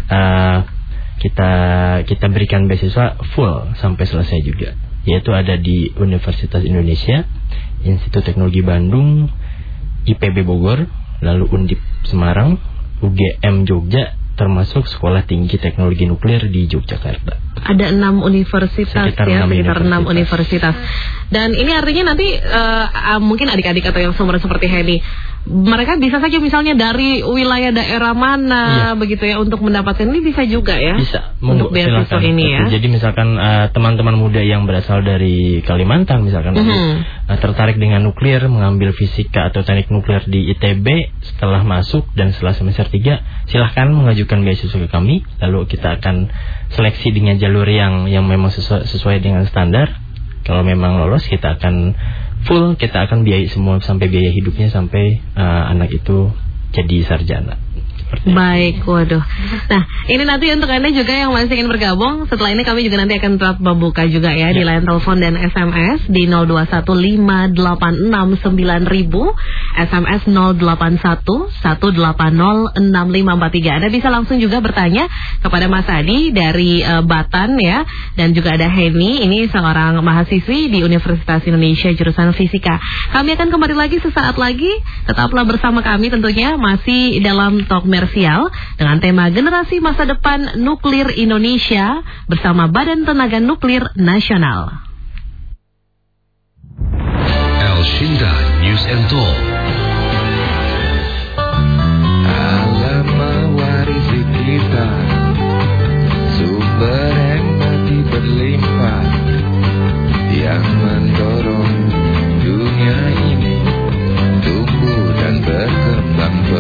kita berikan beasiswa full sampai selesai juga, yaitu ada di Universitas Indonesia, Institut Teknologi Bandung, IPB Bogor, lalu Undip Semarang, UGM Jogja, termasuk Sekolah Tinggi Teknologi Nuklir di Yogyakarta. Ada 6 universitas sekitar 6 universitas. Dan ini artinya nanti mungkin adik-adik atau yang seumuran seperti Heni, mereka bisa saja misalnya dari wilayah daerah mana begitu ya untuk mendapatkan ini, bisa juga ya. Bisa. Untuk beasiswa ini ya. Jadi misalkan teman-teman muda yang berasal dari Kalimantan misalkan tertarik dengan nuklir, mengambil fisika atau teknik nuklir di ITB, setelah masuk dan setelah semester 3 silahkan mengajukan beasiswa ke kami, lalu kita akan seleksi dengan jalur yang memang sesuai dengan standar. Kalau memang lolos, kita akan full, kita akan biayai semua sampai biaya hidupnya sampai anak itu jadi sarjana. Baik, waduh. Nah, ini nanti untuk Anda juga yang masih ingin bergabung, setelah ini kami juga nanti akan tetap membuka juga ya di line telepon dan SMS di 0215869000, SMS 0811806543. Anda bisa langsung juga bertanya kepada Mas Adi dari Batan ya, dan juga ada Heni, ini seorang mahasiswi di Universitas Indonesia jurusan Fisika. Kami akan kembali lagi sesaat lagi, tetaplah bersama kami tentunya masih dalam Talk Komersial dengan tema Generasi Masa Depan Nuklir Indonesia bersama Badan Tenaga Nuklir Nasional. El Shinda News and Talk. Alam mewarisi kita sumber energi berlimpah yang mendorong dunia ini tumbuh dan berkembang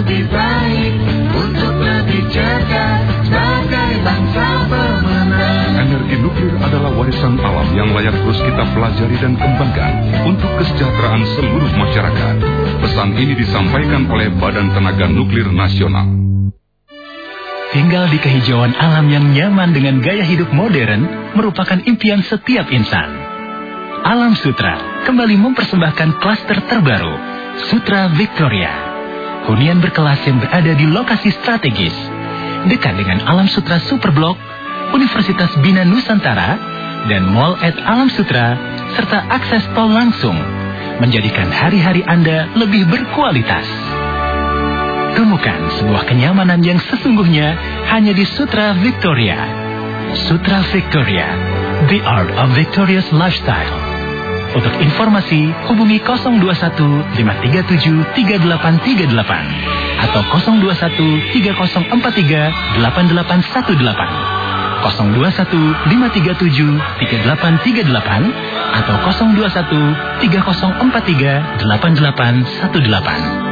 lebih baik, untuk lebih cerdas sebagai bangsa pemenang. Energi nuklir adalah warisan alam yang layak terus kita pelajari dan kembangkan untuk kesejahteraan seluruh masyarakat. Pesan ini disampaikan oleh Badan Tenaga Nuklir Nasional. Tinggal di kehijauan alam yang nyaman dengan gaya hidup modern merupakan impian setiap insan. Alam Sutra kembali mempersembahkan klaster terbaru, Sutra Victoria. Hunian berkelas yang berada di lokasi strategis, dekat dengan Alam Sutra Superblok, Universitas Bina Nusantara, dan Mall at Alam Sutra, serta akses tol langsung, menjadikan hari-hari Anda lebih berkualitas. Temukan sebuah kenyamanan yang sesungguhnya hanya di Sutra Victoria. Sutra Victoria, the art of victorious lifestyle. Untuk informasi, hubungi 021-537-3838 atau 021-3043-8818, 021-537-3838 atau 021-3043-8818.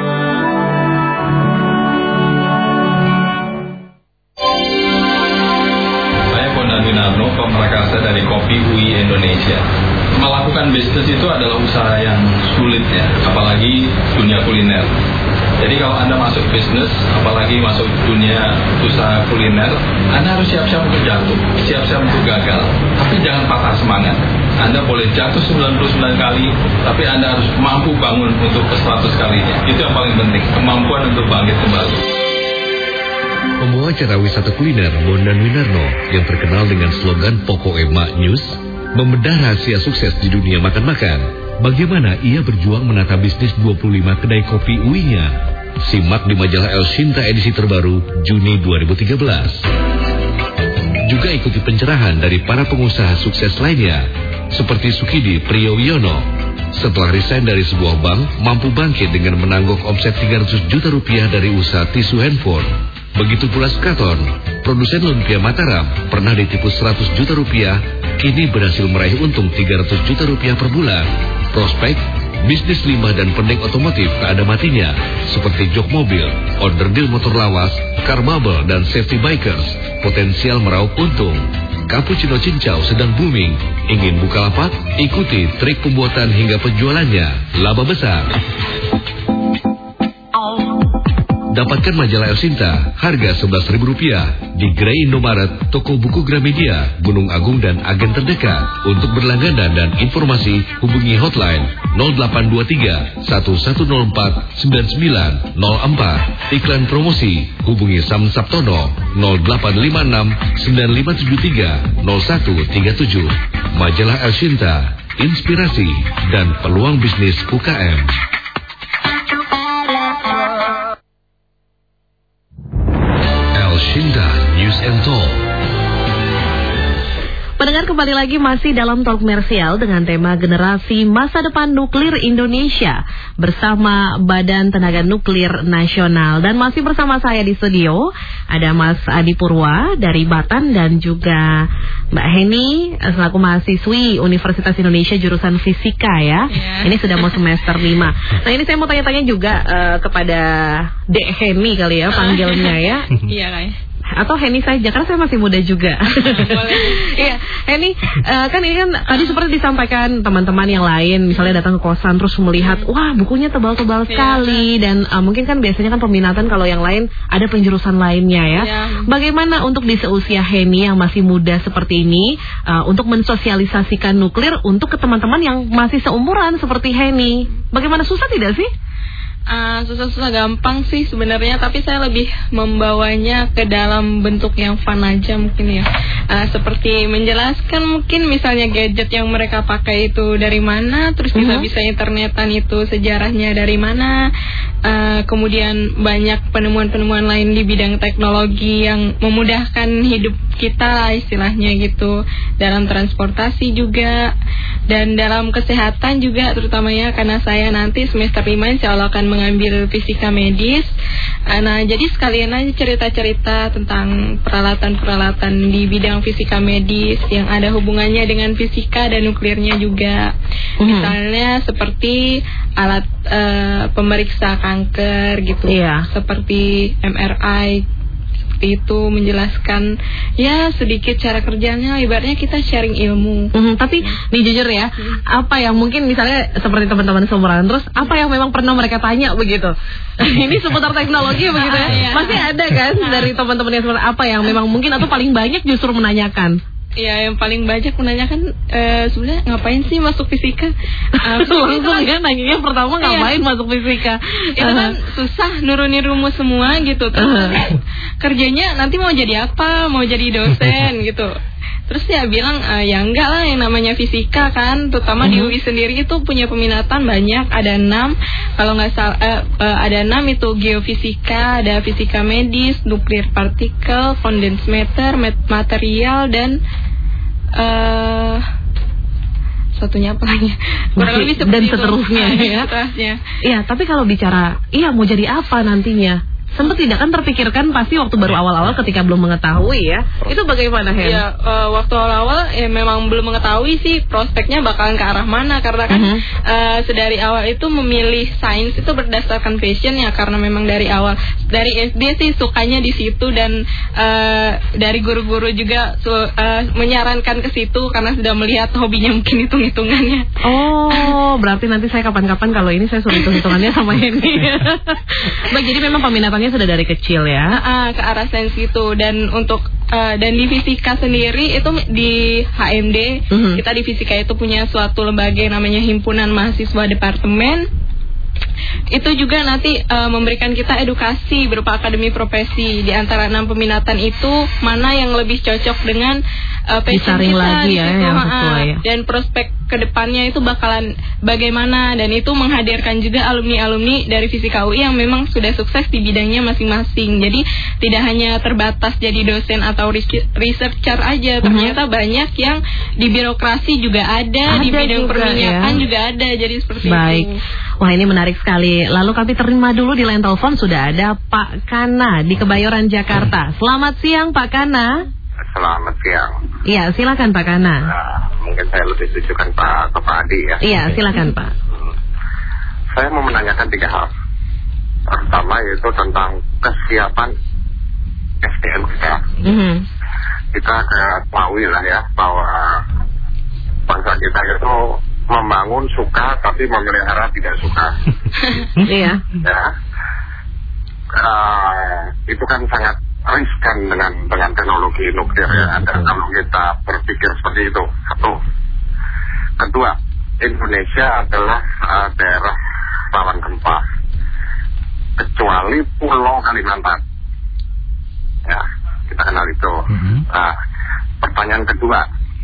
Pemerakasa dari Kopi UI Indonesia. Melakukan bisnis itu adalah usaha yang sulit ya, apalagi dunia kuliner. Jadi kalau Anda masuk bisnis, apalagi masuk dunia usaha kuliner, Anda harus siap-siap untuk jatuh, siap-siap untuk gagal. Tapi jangan patah semangat. Anda boleh jatuh 99 kali, tapi Anda harus mampu bangun untuk ke 100 kalinya. Itu yang paling penting, kemampuan untuk bangkit kembali. Pembawa acara wisata kuliner Bondan Winarno yang terkenal dengan slogan Pokoknya Mak News membedah rahasia sukses di dunia makan-makan. Bagaimana ia berjuang menata bisnis 25 kedai kopi UI-nya. Simak di majalah El Shinta edisi terbaru Juni 2013. Juga ikuti pencerahan dari para pengusaha sukses lainnya seperti Sukidi Priyoyono. Setelah resign dari sebuah bank, mampu bangkit dengan menangguk omset 300 juta rupiah dari usaha tisu handphone. Begitu pula Skaton, produsen lumpia Mataram, pernah ditipu 100 juta rupiah, kini berhasil meraih untung 300 juta rupiah per bulan. Prospek, bisnis limbah dan pendek otomotif tak ada matinya, seperti jok mobil, order deal motor lawas, car bubble, dan safety bikers, potensial meraup untung. Cappuccino Cincau sedang booming. Ingin buka lapak? Ikuti trik pembuatan hingga penjualannya. Laba besar. Dapatkan majalah El Shinta, harga Rp11.000 di Gerai Indomaret, toko buku Gramedia, Gunung Agung dan agen terdekat. Untuk berlangganan dan informasi, hubungi hotline 0823 1104 9904. Iklan promosi, hubungi Sam Saptono 0856 9573 0137. Majalah El Shinta, inspirasi dan peluang bisnis UKM. Shinta News and Talk. Pendengar, kembali lagi masih dalam Talk Komersial dengan tema Generasi Masa Depan Nuklir Indonesia bersama Badan Tenaga Nuklir Nasional. Dan masih bersama saya di studio ada Mas Adi Purwa dari Batan dan juga Mbak Heni selaku mahasiswi Universitas Indonesia jurusan Fisika ya. Ini sudah mau semester 5. Nah, ini saya mau tanya-tanya juga kepada Dek Heni kali ya panggilnya ya. Iya kayak. Atau Heni saja, karena saya masih muda juga. Iya, Heni, kan ini kan tadi seperti disampaikan teman-teman yang lain, misalnya datang ke kosan terus melihat, wah bukunya tebal-tebal sekali, dan mungkin kan biasanya kan peminatan kalau yang lain ada penjurusan lainnya ya. Bagaimana untuk di seusia Heni yang masih muda seperti ini, untuk mensosialisasikan nuklir untuk ke teman-teman yang masih seumuran seperti Heni? Bagaimana, susah tidak sih? Susah-susah gampang sih sebenarnya, tapi saya lebih membawanya ke dalam bentuk yang fun aja mungkin ya. Seperti menjelaskan mungkin misalnya gadget yang mereka pakai itu dari mana, terus kita bisa internetan itu sejarahnya dari mana. Kemudian banyak penemuan-penemuan lain di bidang teknologi yang memudahkan hidup kita istilahnya gitu, dalam transportasi juga dan dalam kesehatan juga, terutamanya karena saya nanti semester 5 insya Allah akan mengambil fisika medis. Nah, jadi sekalian aja cerita-cerita tentang peralatan-peralatan di bidang fisika medis yang ada hubungannya dengan fisika dan nuklirnya juga. Misalnya seperti alat pemeriksa kanker gitu, seperti MRI. Itu menjelaskan ya sedikit cara kerjanya, ibaratnya kita sharing ilmu. Tapi nih jujur ya, apa yang mungkin misalnya seperti teman-teman seumuran, terus apa yang memang pernah mereka tanya begitu? Ini seputar teknologi begitu ya. Masih ada kan dari teman-teman yang seperti apa yang memang mungkin atau paling banyak justru menanyakan? Ya, yang paling banyak menanyakan sebenarnya ngapain sih masuk fisika? Langsung ya nanyanya pertama ngapain masuk fisika? Itu kan susah nurunin rumus semua gitu. Terus kerjanya nanti mau jadi apa? Mau jadi dosen gitu. Terus ya bilang ya enggak lah, yang namanya fisika kan, terutama di UI sendiri itu punya peminatan banyak, ada 6. Kalau nggak salah ada 6 itu geofisika, ada fisika medis, nuklir partikel, condensed matter, material, dan satunya apa lagi? Kurang lebih seperti dan seterusnya ya. Iya, tapi kalau bicara mau jadi apa nantinya? Sempat tidak kan terpikirkan pasti waktu baru awal-awal ketika belum mengetahui ya. Itu bagaimana Hen? Ya, waktu awal-awal memang belum mengetahui sih prospeknya bakalan ke arah mana, karena kan sedari awal itu memilih sains itu berdasarkan passion ya, karena memang dari awal dari SD sih sukanya di situ, dan dari guru-guru juga menyarankan ke situ karena sudah melihat hobinya mungkin hitung-hitungannya. Oh, berarti nanti saya kapan-kapan kalau ini saya suruh hitung-hitungannya sama Henny. Baik, jadi memang peminatannya sudah dari kecil ya, ke arah sains itu. Dan untuk dan di fisika sendiri itu di HMD kita di fisika itu punya suatu lembaga yang namanya Himpunan Mahasiswa Departemen. Itu juga nanti memberikan kita edukasi berupa akademi profesi. Di antara 6 peminatan itu mana yang lebih cocok dengan passion kita lagi ya, yang sesuai. Dan prospek kedepannya itu bakalan bagaimana, dan itu menghadirkan juga alumni-alumni dari Fisika UI yang memang sudah sukses di bidangnya masing-masing. Jadi tidak hanya terbatas jadi dosen atau researcher aja, ternyata banyak yang di birokrasi juga ada di bidang perminyakan juga ada, jadi seperti itu. Wah, ini menarik sekali. Lalu kami terima dulu di line telepon sudah ada Pak Kana di Kebayoran Jakarta. Selamat siang Pak Kana. Selamat siang. Iya, silakan Pak Kana. Mungkin saya lebih tujukan Pak Adi ya. Iya, silakan Pak. Saya mau menanyakan 3 hal. Pertama yaitu tentang kesiapan SDM kita. Kita ketahui lah ya bahwa bangsa kita itu membangun suka tapi memelihara tidak suka. Iya. Ya. Itu kan sangat riskan dengan teknologi nuklir ya. Dan kalau kita berpikir seperti itu, satu. Kedua, Indonesia adalah daerah rawan gempa, kecuali Pulau Kalimantan. Ya, kita kenal itu. Nah, pertanyaan kedua,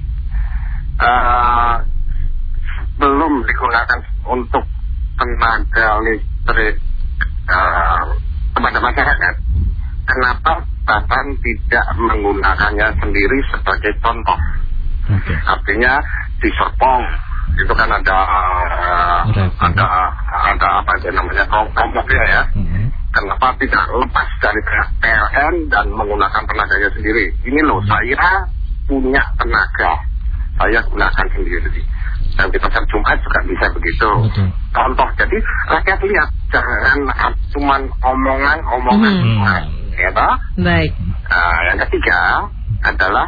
belum digunakan untuk tenaga listrik kepada masyarakat. Kenapa Bapak tidak menggunakannya sendiri sebagai contoh? Artinya di Serpong itu kan ada apa itu namanya kelompok ya. Kenapa tidak lepas dari PLN dan menggunakan tenaganya sendiri? Ini loh, saya punya tenaga, saya gunakan sendiri. Dan di pasar Jumat juga bisa begitu. Contoh, jadi rakyat lihat, jangan cuman omongan. Ya toh? Baik. Yang ketiga adalah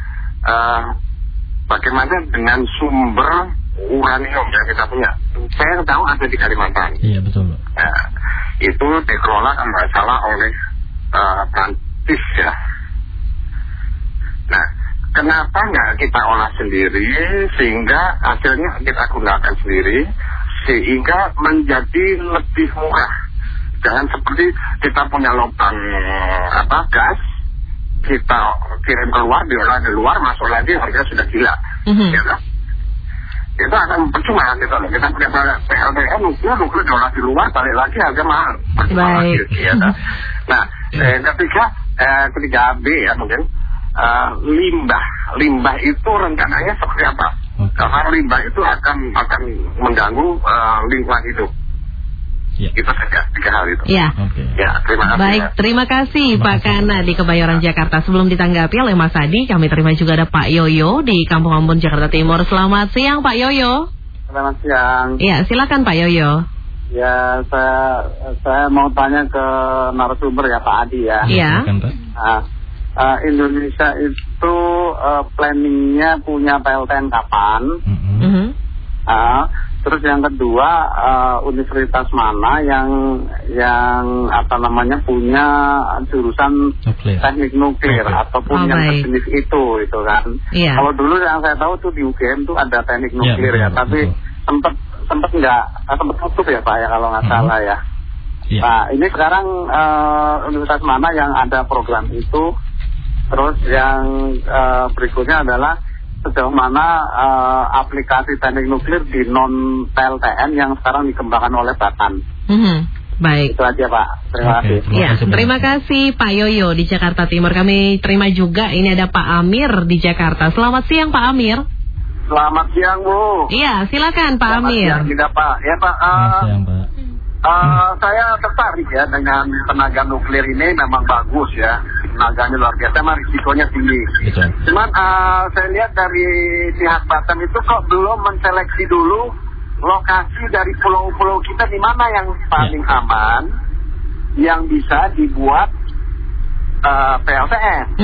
bagaimana dengan sumber uranium yang kita punya. Saya tahu ada di Kalimantan. Iya, betul. Itu dikelola kalau nggak salah oleh Prancis ya. Nah, kenapa nggak kita olah sendiri sehingga hasilnya kita gunakan sendiri sehingga menjadi lebih murah? Jangan seperti kita punya lubang gas, kita kirim keluar, diolah di luar, masuk lagi harga sudah gila. Ya kan? Itu akan percuma gitu loh. Kita punya PLTN nuklir diolah di luar, balik lagi harga mahal. Baik. Ya kan? Nah, ketiga B ya mungkin. Limbah itu rencananya seperti apa? Karena limbah itu akan mengganggu lingkungan hidup. Itu saja 3 hal itu. Ya. Terima kasih. Baik, terima kasih Pak Kana di Kebayoran Jakarta. Sebelum ditanggapi oleh Mas Adi, kami terima juga ada Pak Yoyo di Kampung Ambon Jakarta Timur. Selamat siang Pak Yoyo. selamat siang. Ya, silakan Pak Yoyo. Ya, saya mau tanya ke narasumber ya Pak Adi ya. Iya. Indonesia itu planningnya punya PLTN kapan? Terus yang kedua, universitas mana yang punya jurusan teknik nuklir ataupun yang sejenis itu kan? Yeah. Kalau dulu yang saya tahu tuh di UGM tuh ada teknik nuklir tapi sempat tutup ya Pak ya kalau nggak salah ya. Yeah. Nah ini sekarang universitas mana yang ada program itu? Terus yang berikutnya adalah sejauh mana aplikasi teknik nuklir di non PLTN yang sekarang dikembangkan oleh Batan. Baik. Itu aja Pak. Terima kasih. Ya, terima kasih Pak Yoyo di Jakarta Timur. Kami terima juga ini ada Pak Amir di Jakarta. Selamat siang Pak Amir. Selamat siang Bu. Iya, silakan Pak Amir. Selamat siang juga Pak. Ya Pak. Selamat siang Pak. Saya tertarik ya dengan tenaga nuklir ini, memang bagus ya. Tenaganya luar biasa, memang risikonya tinggi. Betul. Cuman saya lihat dari pihak Batam itu kok belum menseleksi dulu lokasi dari pulau-pulau kita di mana yang paling aman, yang bisa dibuat PLTN.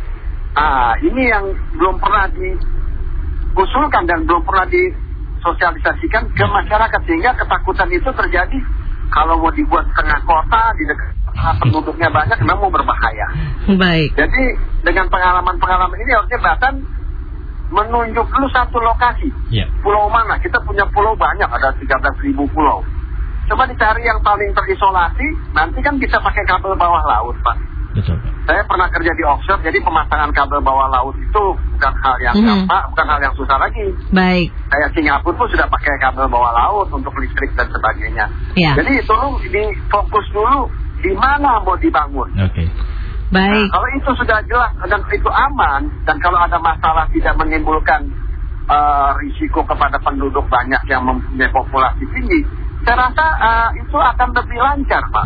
Ini yang belum pernah diusulkan dan belum pernah disosialisasikan ke masyarakat, sehingga ketakutan itu terjadi. Kalau mau dibuat tengah kota di dekat penduduknya banyak, memang mau berbahaya. Baik. Jadi dengan pengalaman-pengalaman ini harusnya Batan menunjuk dulu satu lokasi. Pulau mana? Kita punya pulau banyak, ada 13.000 pulau. Coba dicari yang paling terisolasi, nanti kan bisa pakai kabel bawah laut Pak. Betul. Saya pernah kerja di offshore, jadi pemasangan kabel bawah laut itu bukan hal yang gampang, bukan hal yang susah lagi. Baik. Kayak Singapura pun sudah pakai kabel bawah laut untuk listrik dan sebagainya. Jadi tolong difokus dulu di mana mau dibangun. Baik. Nah, kalau itu sudah jelas dan itu aman, dan kalau ada masalah tidak menimbulkan risiko kepada penduduk banyak yang mempunyai populasi tinggi, saya rasa itu akan lebih lancar Pak.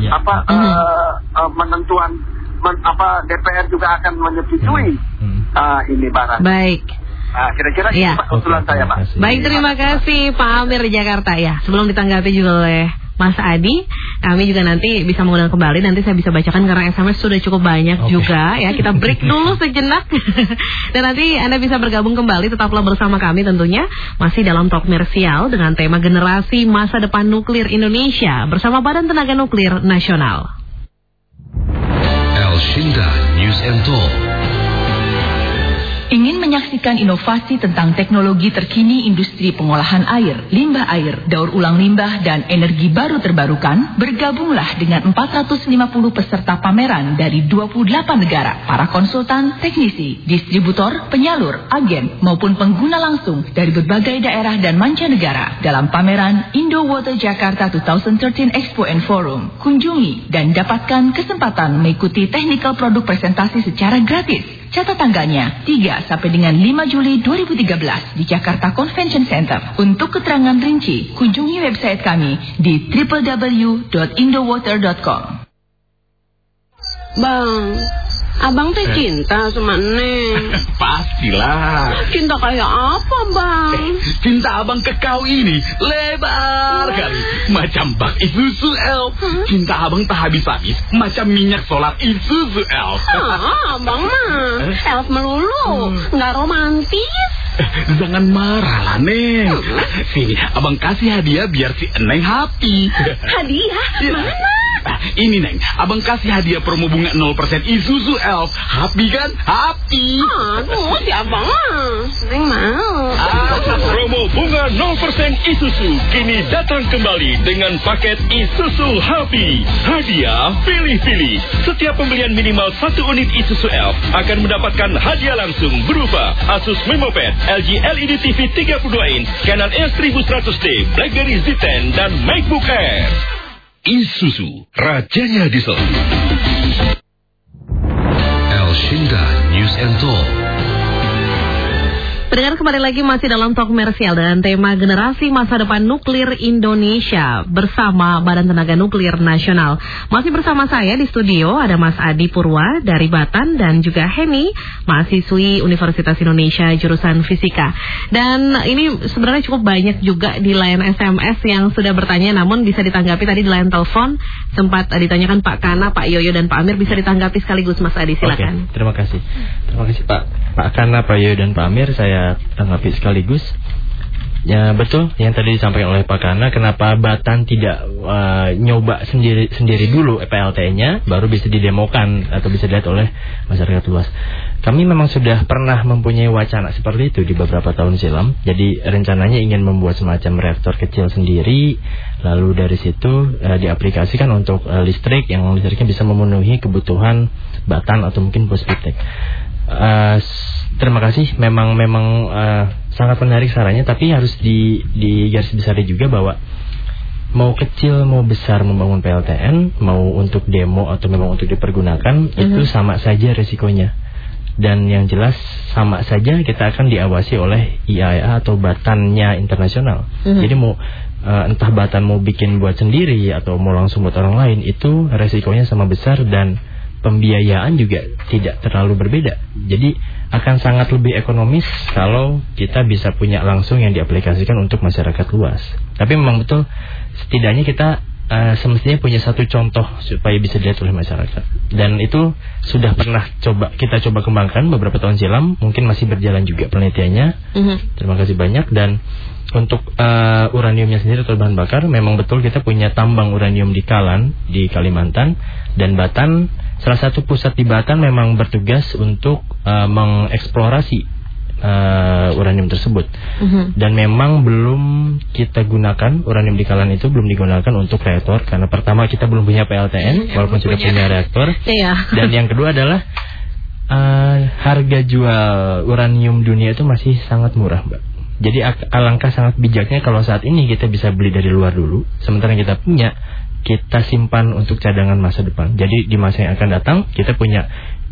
DPR juga akan menyetujui ini barang. Baik. Kira-kira itu Pak usulan saya Pak. Baik, terima kasih Pak Amir di Jakarta ya. Sebelum ditanggapi juga oleh Mas Adi, kami juga nanti bisa mengundang kembali. Nanti saya bisa bacakan karena SMS sudah cukup banyak juga ya. Kita break dulu sejenak. Dan nanti Anda bisa bergabung kembali. Tetaplah bersama kami tentunya. Masih dalam Talk Komersial dengan tema generasi masa depan nuklir Indonesia bersama Badan Tenaga Nuklir Nasional. El Shinda News and Talk. Ingin menyaksikan inovasi tentang teknologi terkini industri pengolahan air, limbah air, daur ulang limbah, dan energi baru terbarukan? Bergabunglah dengan 450 peserta pameran dari 28 negara, para konsultan, teknisi, distributor, penyalur, agen, maupun pengguna langsung dari berbagai daerah dan mancanegara dalam pameran Indo Water Jakarta 2013 Expo and Forum. Kunjungi dan dapatkan kesempatan mengikuti technical produk presentasi secara gratis. Catat tanggalnya 3 sampai dengan 5 Juli 2013 di Jakarta Convention Center. Untuk keterangan rinci, kunjungi website kami di www.indowater.com. Bang, abang teh cinta sama Neng. Pastilah. Cinta kayak apa Bang? Cinta abang ke kau ini lebar kali, macam bak Isuzu Elf. Cinta abang tak habis-habis, macam minyak solar Isuzu Elf. Abang mah Elf melulu, nggak romantis. Jangan marah lah Neng. Sini abang kasih hadiah biar si Neng happy. Hadiah? Mana? Ini Neng, abang kasih hadiah promo bunga 0% Isuzu Elf. Happy kan? Happy. Aduh, si abang mah Neng mau. Promo bunga 0% Isuzu kini datang kembali dengan paket Isuzu Happy. Hadiah pilih-pilih. Setiap pembelian minimal 1 unit Isuzu Elf akan mendapatkan hadiah langsung berupa Asus Memoped, LG LED TV 32 inch, Canon EOS1100D, BlackBerry Z10 dan MacBook Air. Isuzu, rajanya diesel. El Shinda News and Talk. Pendengar kembali lagi masih dalam Talk Komersial dengan tema Generasi Masa Depan Nuklir Indonesia bersama Badan Tenaga Nuklir Nasional. Masih bersama saya di studio ada Mas Adi Purwa dari Batan dan juga Heni, mahasiswi Universitas Indonesia jurusan Fisika. Dan ini sebenarnya cukup banyak juga di line SMS yang sudah bertanya, namun bisa ditanggapi tadi di line telepon. Sempat ditanyakan Pak Kana, Pak Yoyo dan Pak Amir, bisa ditanggapi sekaligus Mas Adi, silakan. Oke, terima kasih. Terima kasih Pak Kana, Pak Yoyo dan Pak Amir, saya tanggapi sekaligus. Ya betul yang tadi disampaikan oleh Pak Kana, kenapa Batan tidak nyoba sendiri dulu PLT-nya baru bisa didemokan atau bisa dilihat oleh masyarakat luas. Kami memang sudah pernah mempunyai wacana seperti itu di beberapa tahun silam. Jadi rencananya ingin membuat semacam reaktor kecil sendiri, lalu dari situ diaplikasikan untuk listrik yang listriknya bisa memenuhi kebutuhan Batan atau mungkin Puspitek. Terima kasih, memang sangat menarik sarannya, tapi harus di garis besarnya juga bahwa mau kecil mau besar membangun PLTN, mau untuk demo atau memang untuk dipergunakan, itu sama saja resikonya. Dan yang jelas sama saja kita akan diawasi oleh IAEA atau Batannya internasional. Jadi mau entah Batan mau bikin buat sendiri atau mau langsung buat orang lain, itu resikonya sama besar dan pembiayaan juga tidak terlalu berbeda. Jadi akan sangat lebih ekonomis kalau kita bisa punya langsung yang diaplikasikan untuk masyarakat luas. Tapi memang betul, setidaknya kita semestinya punya satu contoh supaya bisa dilihat oleh masyarakat. Dan itu sudah pernah kita coba kembangkan beberapa tahun silam, mungkin masih berjalan juga penelitiannya. Terima kasih banyak. Dan untuk uraniumnya sendiri atau bahan bakar, memang betul kita punya tambang uranium di Kalan, di Kalimantan. Dan Batan, salah satu pusat di Batan memang bertugas untuk mengeksplorasi uranium tersebut. Dan memang belum kita gunakan, uranium di Kalan itu belum digunakan untuk reaktor, karena pertama kita belum punya PLTN walaupun sudah punya reaktor. Dan yang kedua adalah harga jual uranium dunia itu masih sangat murah, Mbak. Jadi alangkah sangat bijaknya kalau saat ini kita bisa beli dari luar dulu, sementara yang kita punya kita simpan untuk cadangan masa depan. Jadi di masa yang akan datang kita punya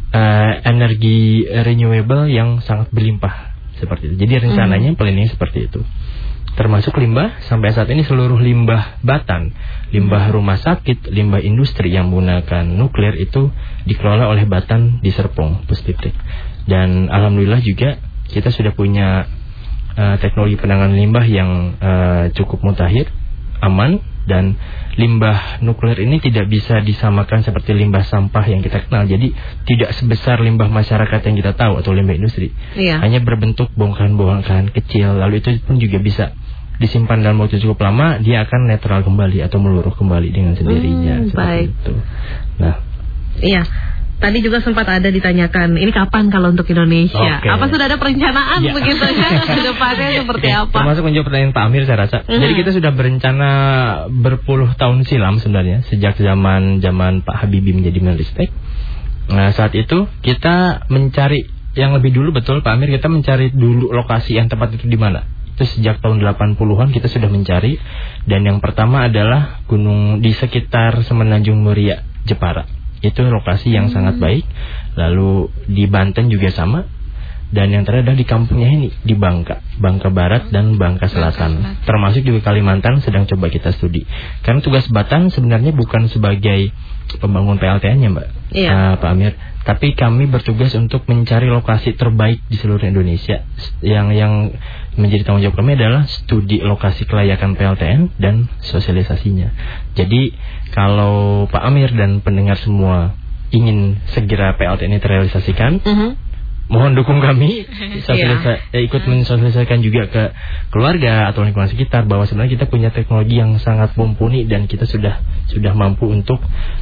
energi renewable yang sangat berlimpah seperti itu. Jadi rencananya planningnya seperti itu. Termasuk limbah, sampai saat ini seluruh limbah Batan, limbah rumah sakit, limbah industri yang menggunakan nuklir itu dikelola oleh Batan di Serpong, Puspitek. Dan alhamdulillah juga kita sudah punya teknologi penanganan limbah yang cukup mutakhir, aman. Dan limbah nuklir ini tidak bisa disamakan seperti limbah sampah yang kita kenal. Jadi tidak sebesar limbah masyarakat yang kita tahu atau limbah industri. Hanya berbentuk bongkahan-bongkahan kecil. Lalu itu pun juga bisa disimpan dalam waktu cukup lama, dia akan netral kembali atau meluruh kembali dengan sendirinya. Seperti itu. Nah, iya. Tadi juga sempat ada ditanyakan, ini kapan kalau untuk Indonesia? Apa sudah ada perencanaan begitu ya? Kedepannya seperti apa? Termasuk menjawab pertanyaan Pak Amir saya rasa. Jadi kita sudah berencana berpuluh tahun silam sebenarnya, sejak zaman Pak Habibie menjadi Menristek. Nah, saat itu kita mencari yang lebih dulu, betul Pak Amir, kita mencari dulu lokasi yang tepat itu di mana. Itu sejak tahun 80-an kita sudah mencari. Dan yang pertama adalah gunung di sekitar Semenanjung Muria, Jepara. Itu lokasi yang sangat baik. Lalu di Banten juga sama. Dan yang terakhir adalah di kampungnya ini, di Bangka Barat dan Bangka Selatan. Termasuk juga Kalimantan sedang coba kita studi. Karena tugas Batan sebenarnya bukan sebagai pembangun PLTN-nya, Mbak, Pak Amir. Tapi kami bertugas untuk mencari lokasi terbaik di seluruh Indonesia. Yang menjadi tanggung jawab kami adalah studi lokasi kelayakan PLTN dan sosialisasinya. Jadi kalau Pak Amir dan pendengar semua ingin segera PLTN ini terrealisasikan, mohon dukung kami, ikut mensosialisasikan juga ke keluarga atau lingkungan sekitar bahwa sebenarnya kita punya teknologi yang sangat mumpuni dan kita sudah mampu untuk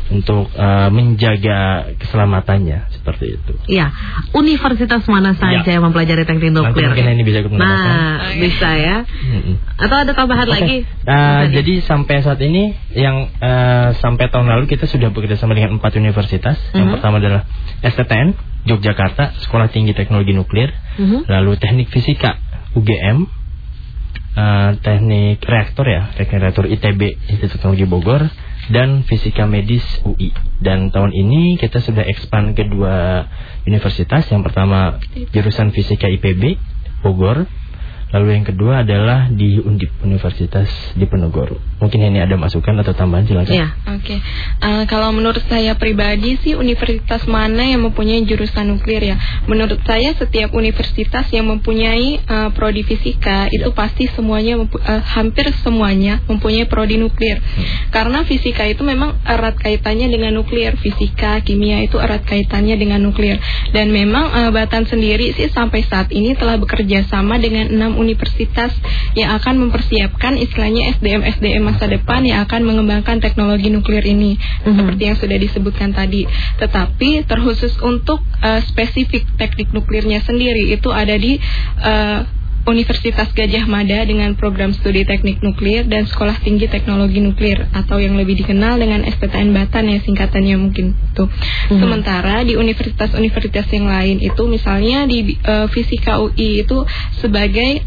menjaga keselamatannya seperti itu. Iya, universitas mana saja yang mempelajari teknik nuklir? Mungkin ini bisa Nah, bisa ya. Atau ada tambahan lagi? Jadi sampai saat ini yang sampai tahun lalu kita sudah bekerjasama dengan 4 universitas. Yang pertama adalah STTN Yogyakarta, Sekolah Tinggi Teknologi Nuklir. Lalu Teknik Fisika UGM, Teknik Reaktor ITB, Institut Teknologi Bogor, dan Fisika Medis UI. Dan tahun ini kita sudah expand ke 2 universitas. Yang pertama jurusan Fisika IPB Bogor, Lalu yang kedua adalah di Undip Universitas Diponegoro. Mungkin ini ada masukan atau tambahan, silakan. Iya, oke. Kalau menurut saya pribadi sih, universitas mana yang mempunyai jurusan nuklir ya? Menurut saya setiap universitas yang mempunyai prodi fisika itu pasti semuanya hampir semuanya mempunyai prodi nuklir. Karena fisika itu memang erat kaitannya dengan nuklir, fisika, kimia itu erat kaitannya dengan nuklir. Dan memang Batan sendiri sih sampai saat ini telah bekerja sama dengan 6 universitas yang akan mempersiapkan istilahnya SDM masa depan yang akan mengembangkan teknologi nuklir ini, seperti yang sudah disebutkan tadi. Tetapi terkhusus untuk spesifik teknik nuklirnya sendiri itu ada di Universitas Gajah Mada dengan program studi teknik nuklir dan Sekolah Tinggi Teknologi Nuklir atau yang lebih dikenal dengan STTN Batan ya singkatannya mungkin tuh. Sementara di universitas-universitas yang lain itu misalnya di Fisika UI itu sebagai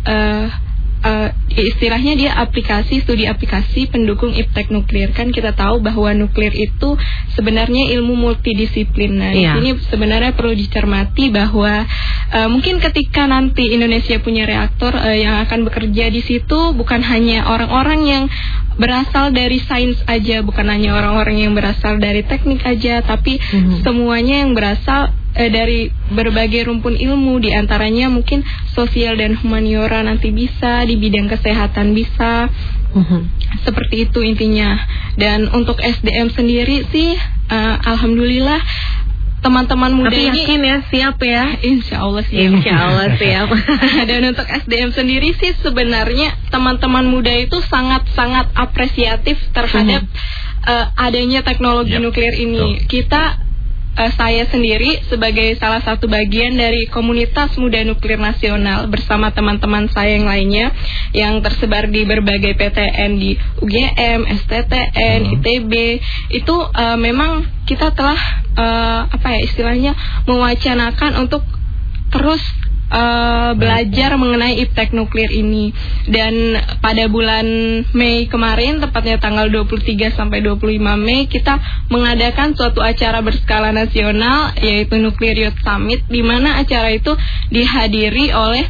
istilahnya dia studi aplikasi pendukung iptek nuklir. Kan kita tahu bahwa nuklir itu sebenarnya ilmu multidisiplin. Nah, di sini sebenarnya perlu dicermati bahwa mungkin ketika nanti Indonesia punya reaktor yang akan bekerja di situ bukan hanya orang-orang yang berasal dari sains aja, bukan hanya orang-orang yang berasal dari teknik aja, tapi semuanya yang berasal dari berbagai rumpun ilmu, diantaranya mungkin sosial dan humaniora nanti bisa, di bidang kesehatan bisa, seperti itu intinya. Dan untuk SDM sendiri sih, alhamdulillah teman-teman muda tapi ini yakin ya, siap ya? Insya Allah siap. Insya Allah siap. Dan untuk SDM sendiri sih sebenarnya teman-teman muda itu sangat-sangat apresiatif terhadap adanya teknologi nuklir ini. Saya sendiri sebagai salah satu bagian dari komunitas muda nuklir nasional bersama teman-teman saya yang lainnya yang tersebar di berbagai PTN di UGM, STTN, ITB. Itu memang kita telah istilahnya mewacanakan untuk terus belajar mengenai iptek nuklir ini. Dan pada bulan Mei kemarin, tepatnya tanggal 23 sampai 25 Mei, kita mengadakan suatu acara berskala nasional yaitu Nuclear Youth Summit, di mana acara itu dihadiri oleh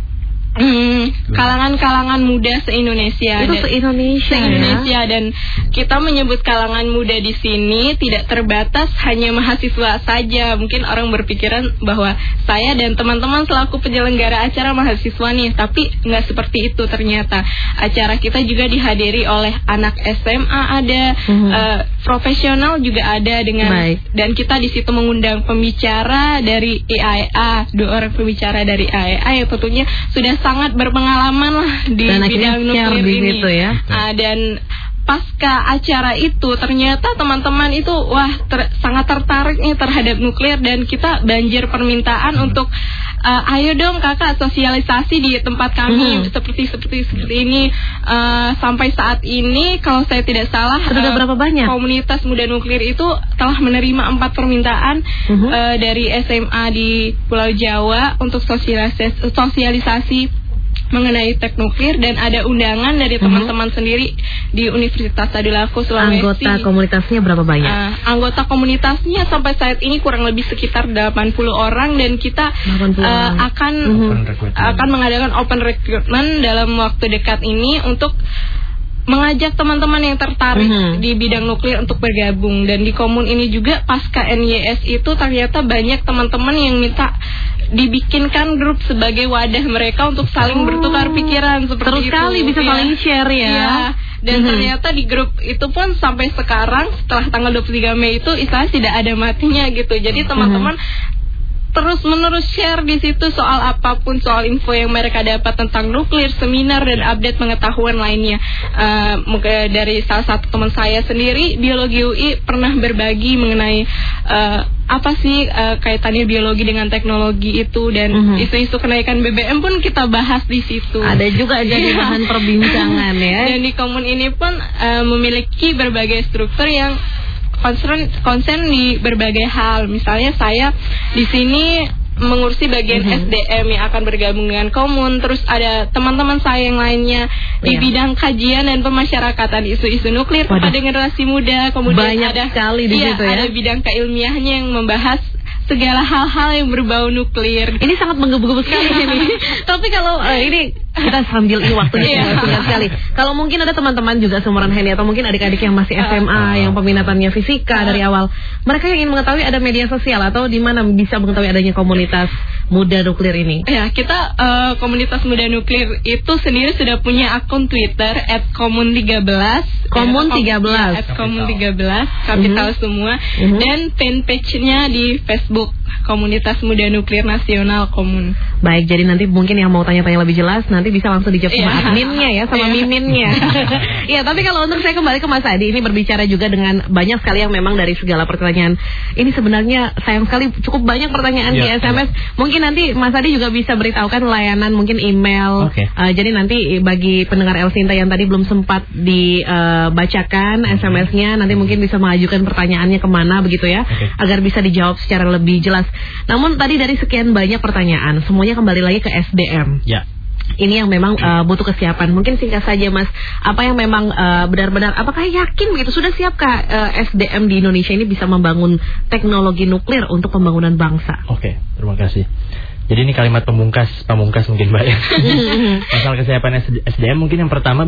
kalangan-kalangan muda se-Indonesia. Itu se-Indonesia. Dan kita menyebut kalangan muda di sini tidak terbatas hanya mahasiswa saja. Mungkin orang berpikiran bahwa saya dan teman-teman selaku penyelenggara acara mahasiswa nih, tapi nggak seperti itu ternyata. Acara kita juga dihadiri oleh anak SMA ada, profesional juga ada dan kita di situ mengundang pembicara dari IAEA, 2 orang pembicara dari IAEA yang tentunya sudah sangat berpengalaman lah di bidang nuklir ini. Situ ya. Dan pasca acara itu ternyata teman-teman itu sangat tertarik nih terhadap nuklir, dan kita banjir permintaan untuk ayo dong kakak sosialisasi di tempat kami seperti ini. Sampai saat ini kalau saya tidak salah sudah berapa banyak komunitas muda nuklir itu telah menerima 4 permintaan dari SMA di Pulau Jawa untuk sosialisasi mengenai tek nuklir, dan ada undangan dari teman-teman sendiri di Universitas Tadulako Sulawesi. Anggota komunitasnya berapa banyak? Anggota komunitasnya sampai saat ini kurang lebih sekitar 80 orang, dan kita akan mengadakan open recruitment dalam waktu dekat ini untuk mengajak teman-teman yang tertarik di bidang nuklir untuk bergabung. Dan di komun ini juga pasca NYS itu ternyata banyak teman-teman yang minta dibikinkan grup sebagai wadah mereka untuk saling bertukar pikiran seperti terus itu. Sekali bisa saling share ya. Dan ternyata di grup itu pun sampai sekarang setelah tanggal 23 Mei itu istilahnya tidak ada matinya gitu. Jadi teman-teman terus-menerus share di situ soal apapun, soal info yang mereka dapat tentang nuklir, seminar dan update pengetahuan lainnya. Dari salah satu teman saya sendiri, biologi UI pernah berbagi mengenai apa sih kaitannya biologi dengan teknologi itu, dan isu-isu kenaikan BBM pun kita bahas di situ. Ada juga jadi bahan perbincangan ya. Dan di komun ini pun memiliki berbagai struktur yang concern di berbagai hal. Misalnya saya di sini mengurusi bagian SDM yang akan bergabung dengan komun. Terus ada teman-teman saya yang lainnya di bidang kajian dan pemasyarakatan isu-isu nuklir kepada generasi muda. Kemudian banyak ada sekali di situ ya. Ada bidang keilmiahnya yang membahas segala hal-hal yang berbau nuklir. Ini sangat menggebu-gebu sekali ini. Tapi kalau ini Kita sambil ini waktunya singkat sekali. Kalau mungkin ada teman-teman juga seumuran Henny atau mungkin adik-adik yang masih SMA yang peminatannya fisika dari awal, mereka yang ingin mengetahui ada media sosial atau di mana bisa mengetahui adanya komunitas muda nuklir ini? Ya, kita komunitas muda nuklir itu sendiri sudah punya akun Twitter @komun13. Komun13. @komun13 kapital semua dan fanpage-nya di Facebook Komunitas Muda Nuklir Nasional Komun. Baik, jadi nanti mungkin yang mau tanya-tanya lebih jelas nanti bisa langsung dijawab sama adminnya ya, sama miminnya. Iya, tapi kalau untuk saya kembali ke Mas Adi, ini berbicara juga dengan banyak sekali yang memang dari segala pertanyaan. Ini sebenarnya sayang sekali cukup banyak pertanyaan di SMS. Mungkin nanti Mas Adi juga bisa beritahukan layanan mungkin email. Jadi nanti bagi pendengar El Sinta yang tadi belum sempat dibacakan SMS-nya, nanti mungkin bisa mengajukan pertanyaannya kemana begitu ya, agar bisa dijawab secara lebih jelas. Namun tadi dari sekian banyak pertanyaan, semuanya kembali lagi ke SDM. Ya. Ini yang memang butuh kesiapan. Mungkin singkat saja Mas, apa yang memang benar-benar, apakah yakin begitu sudah siapkah SDM di Indonesia ini bisa membangun teknologi nuklir untuk pembangunan bangsa? Oke, terima kasih. Jadi ini kalimat pamungkas mungkin Mbak ya. Masalah kesiapan SDM mungkin yang pertama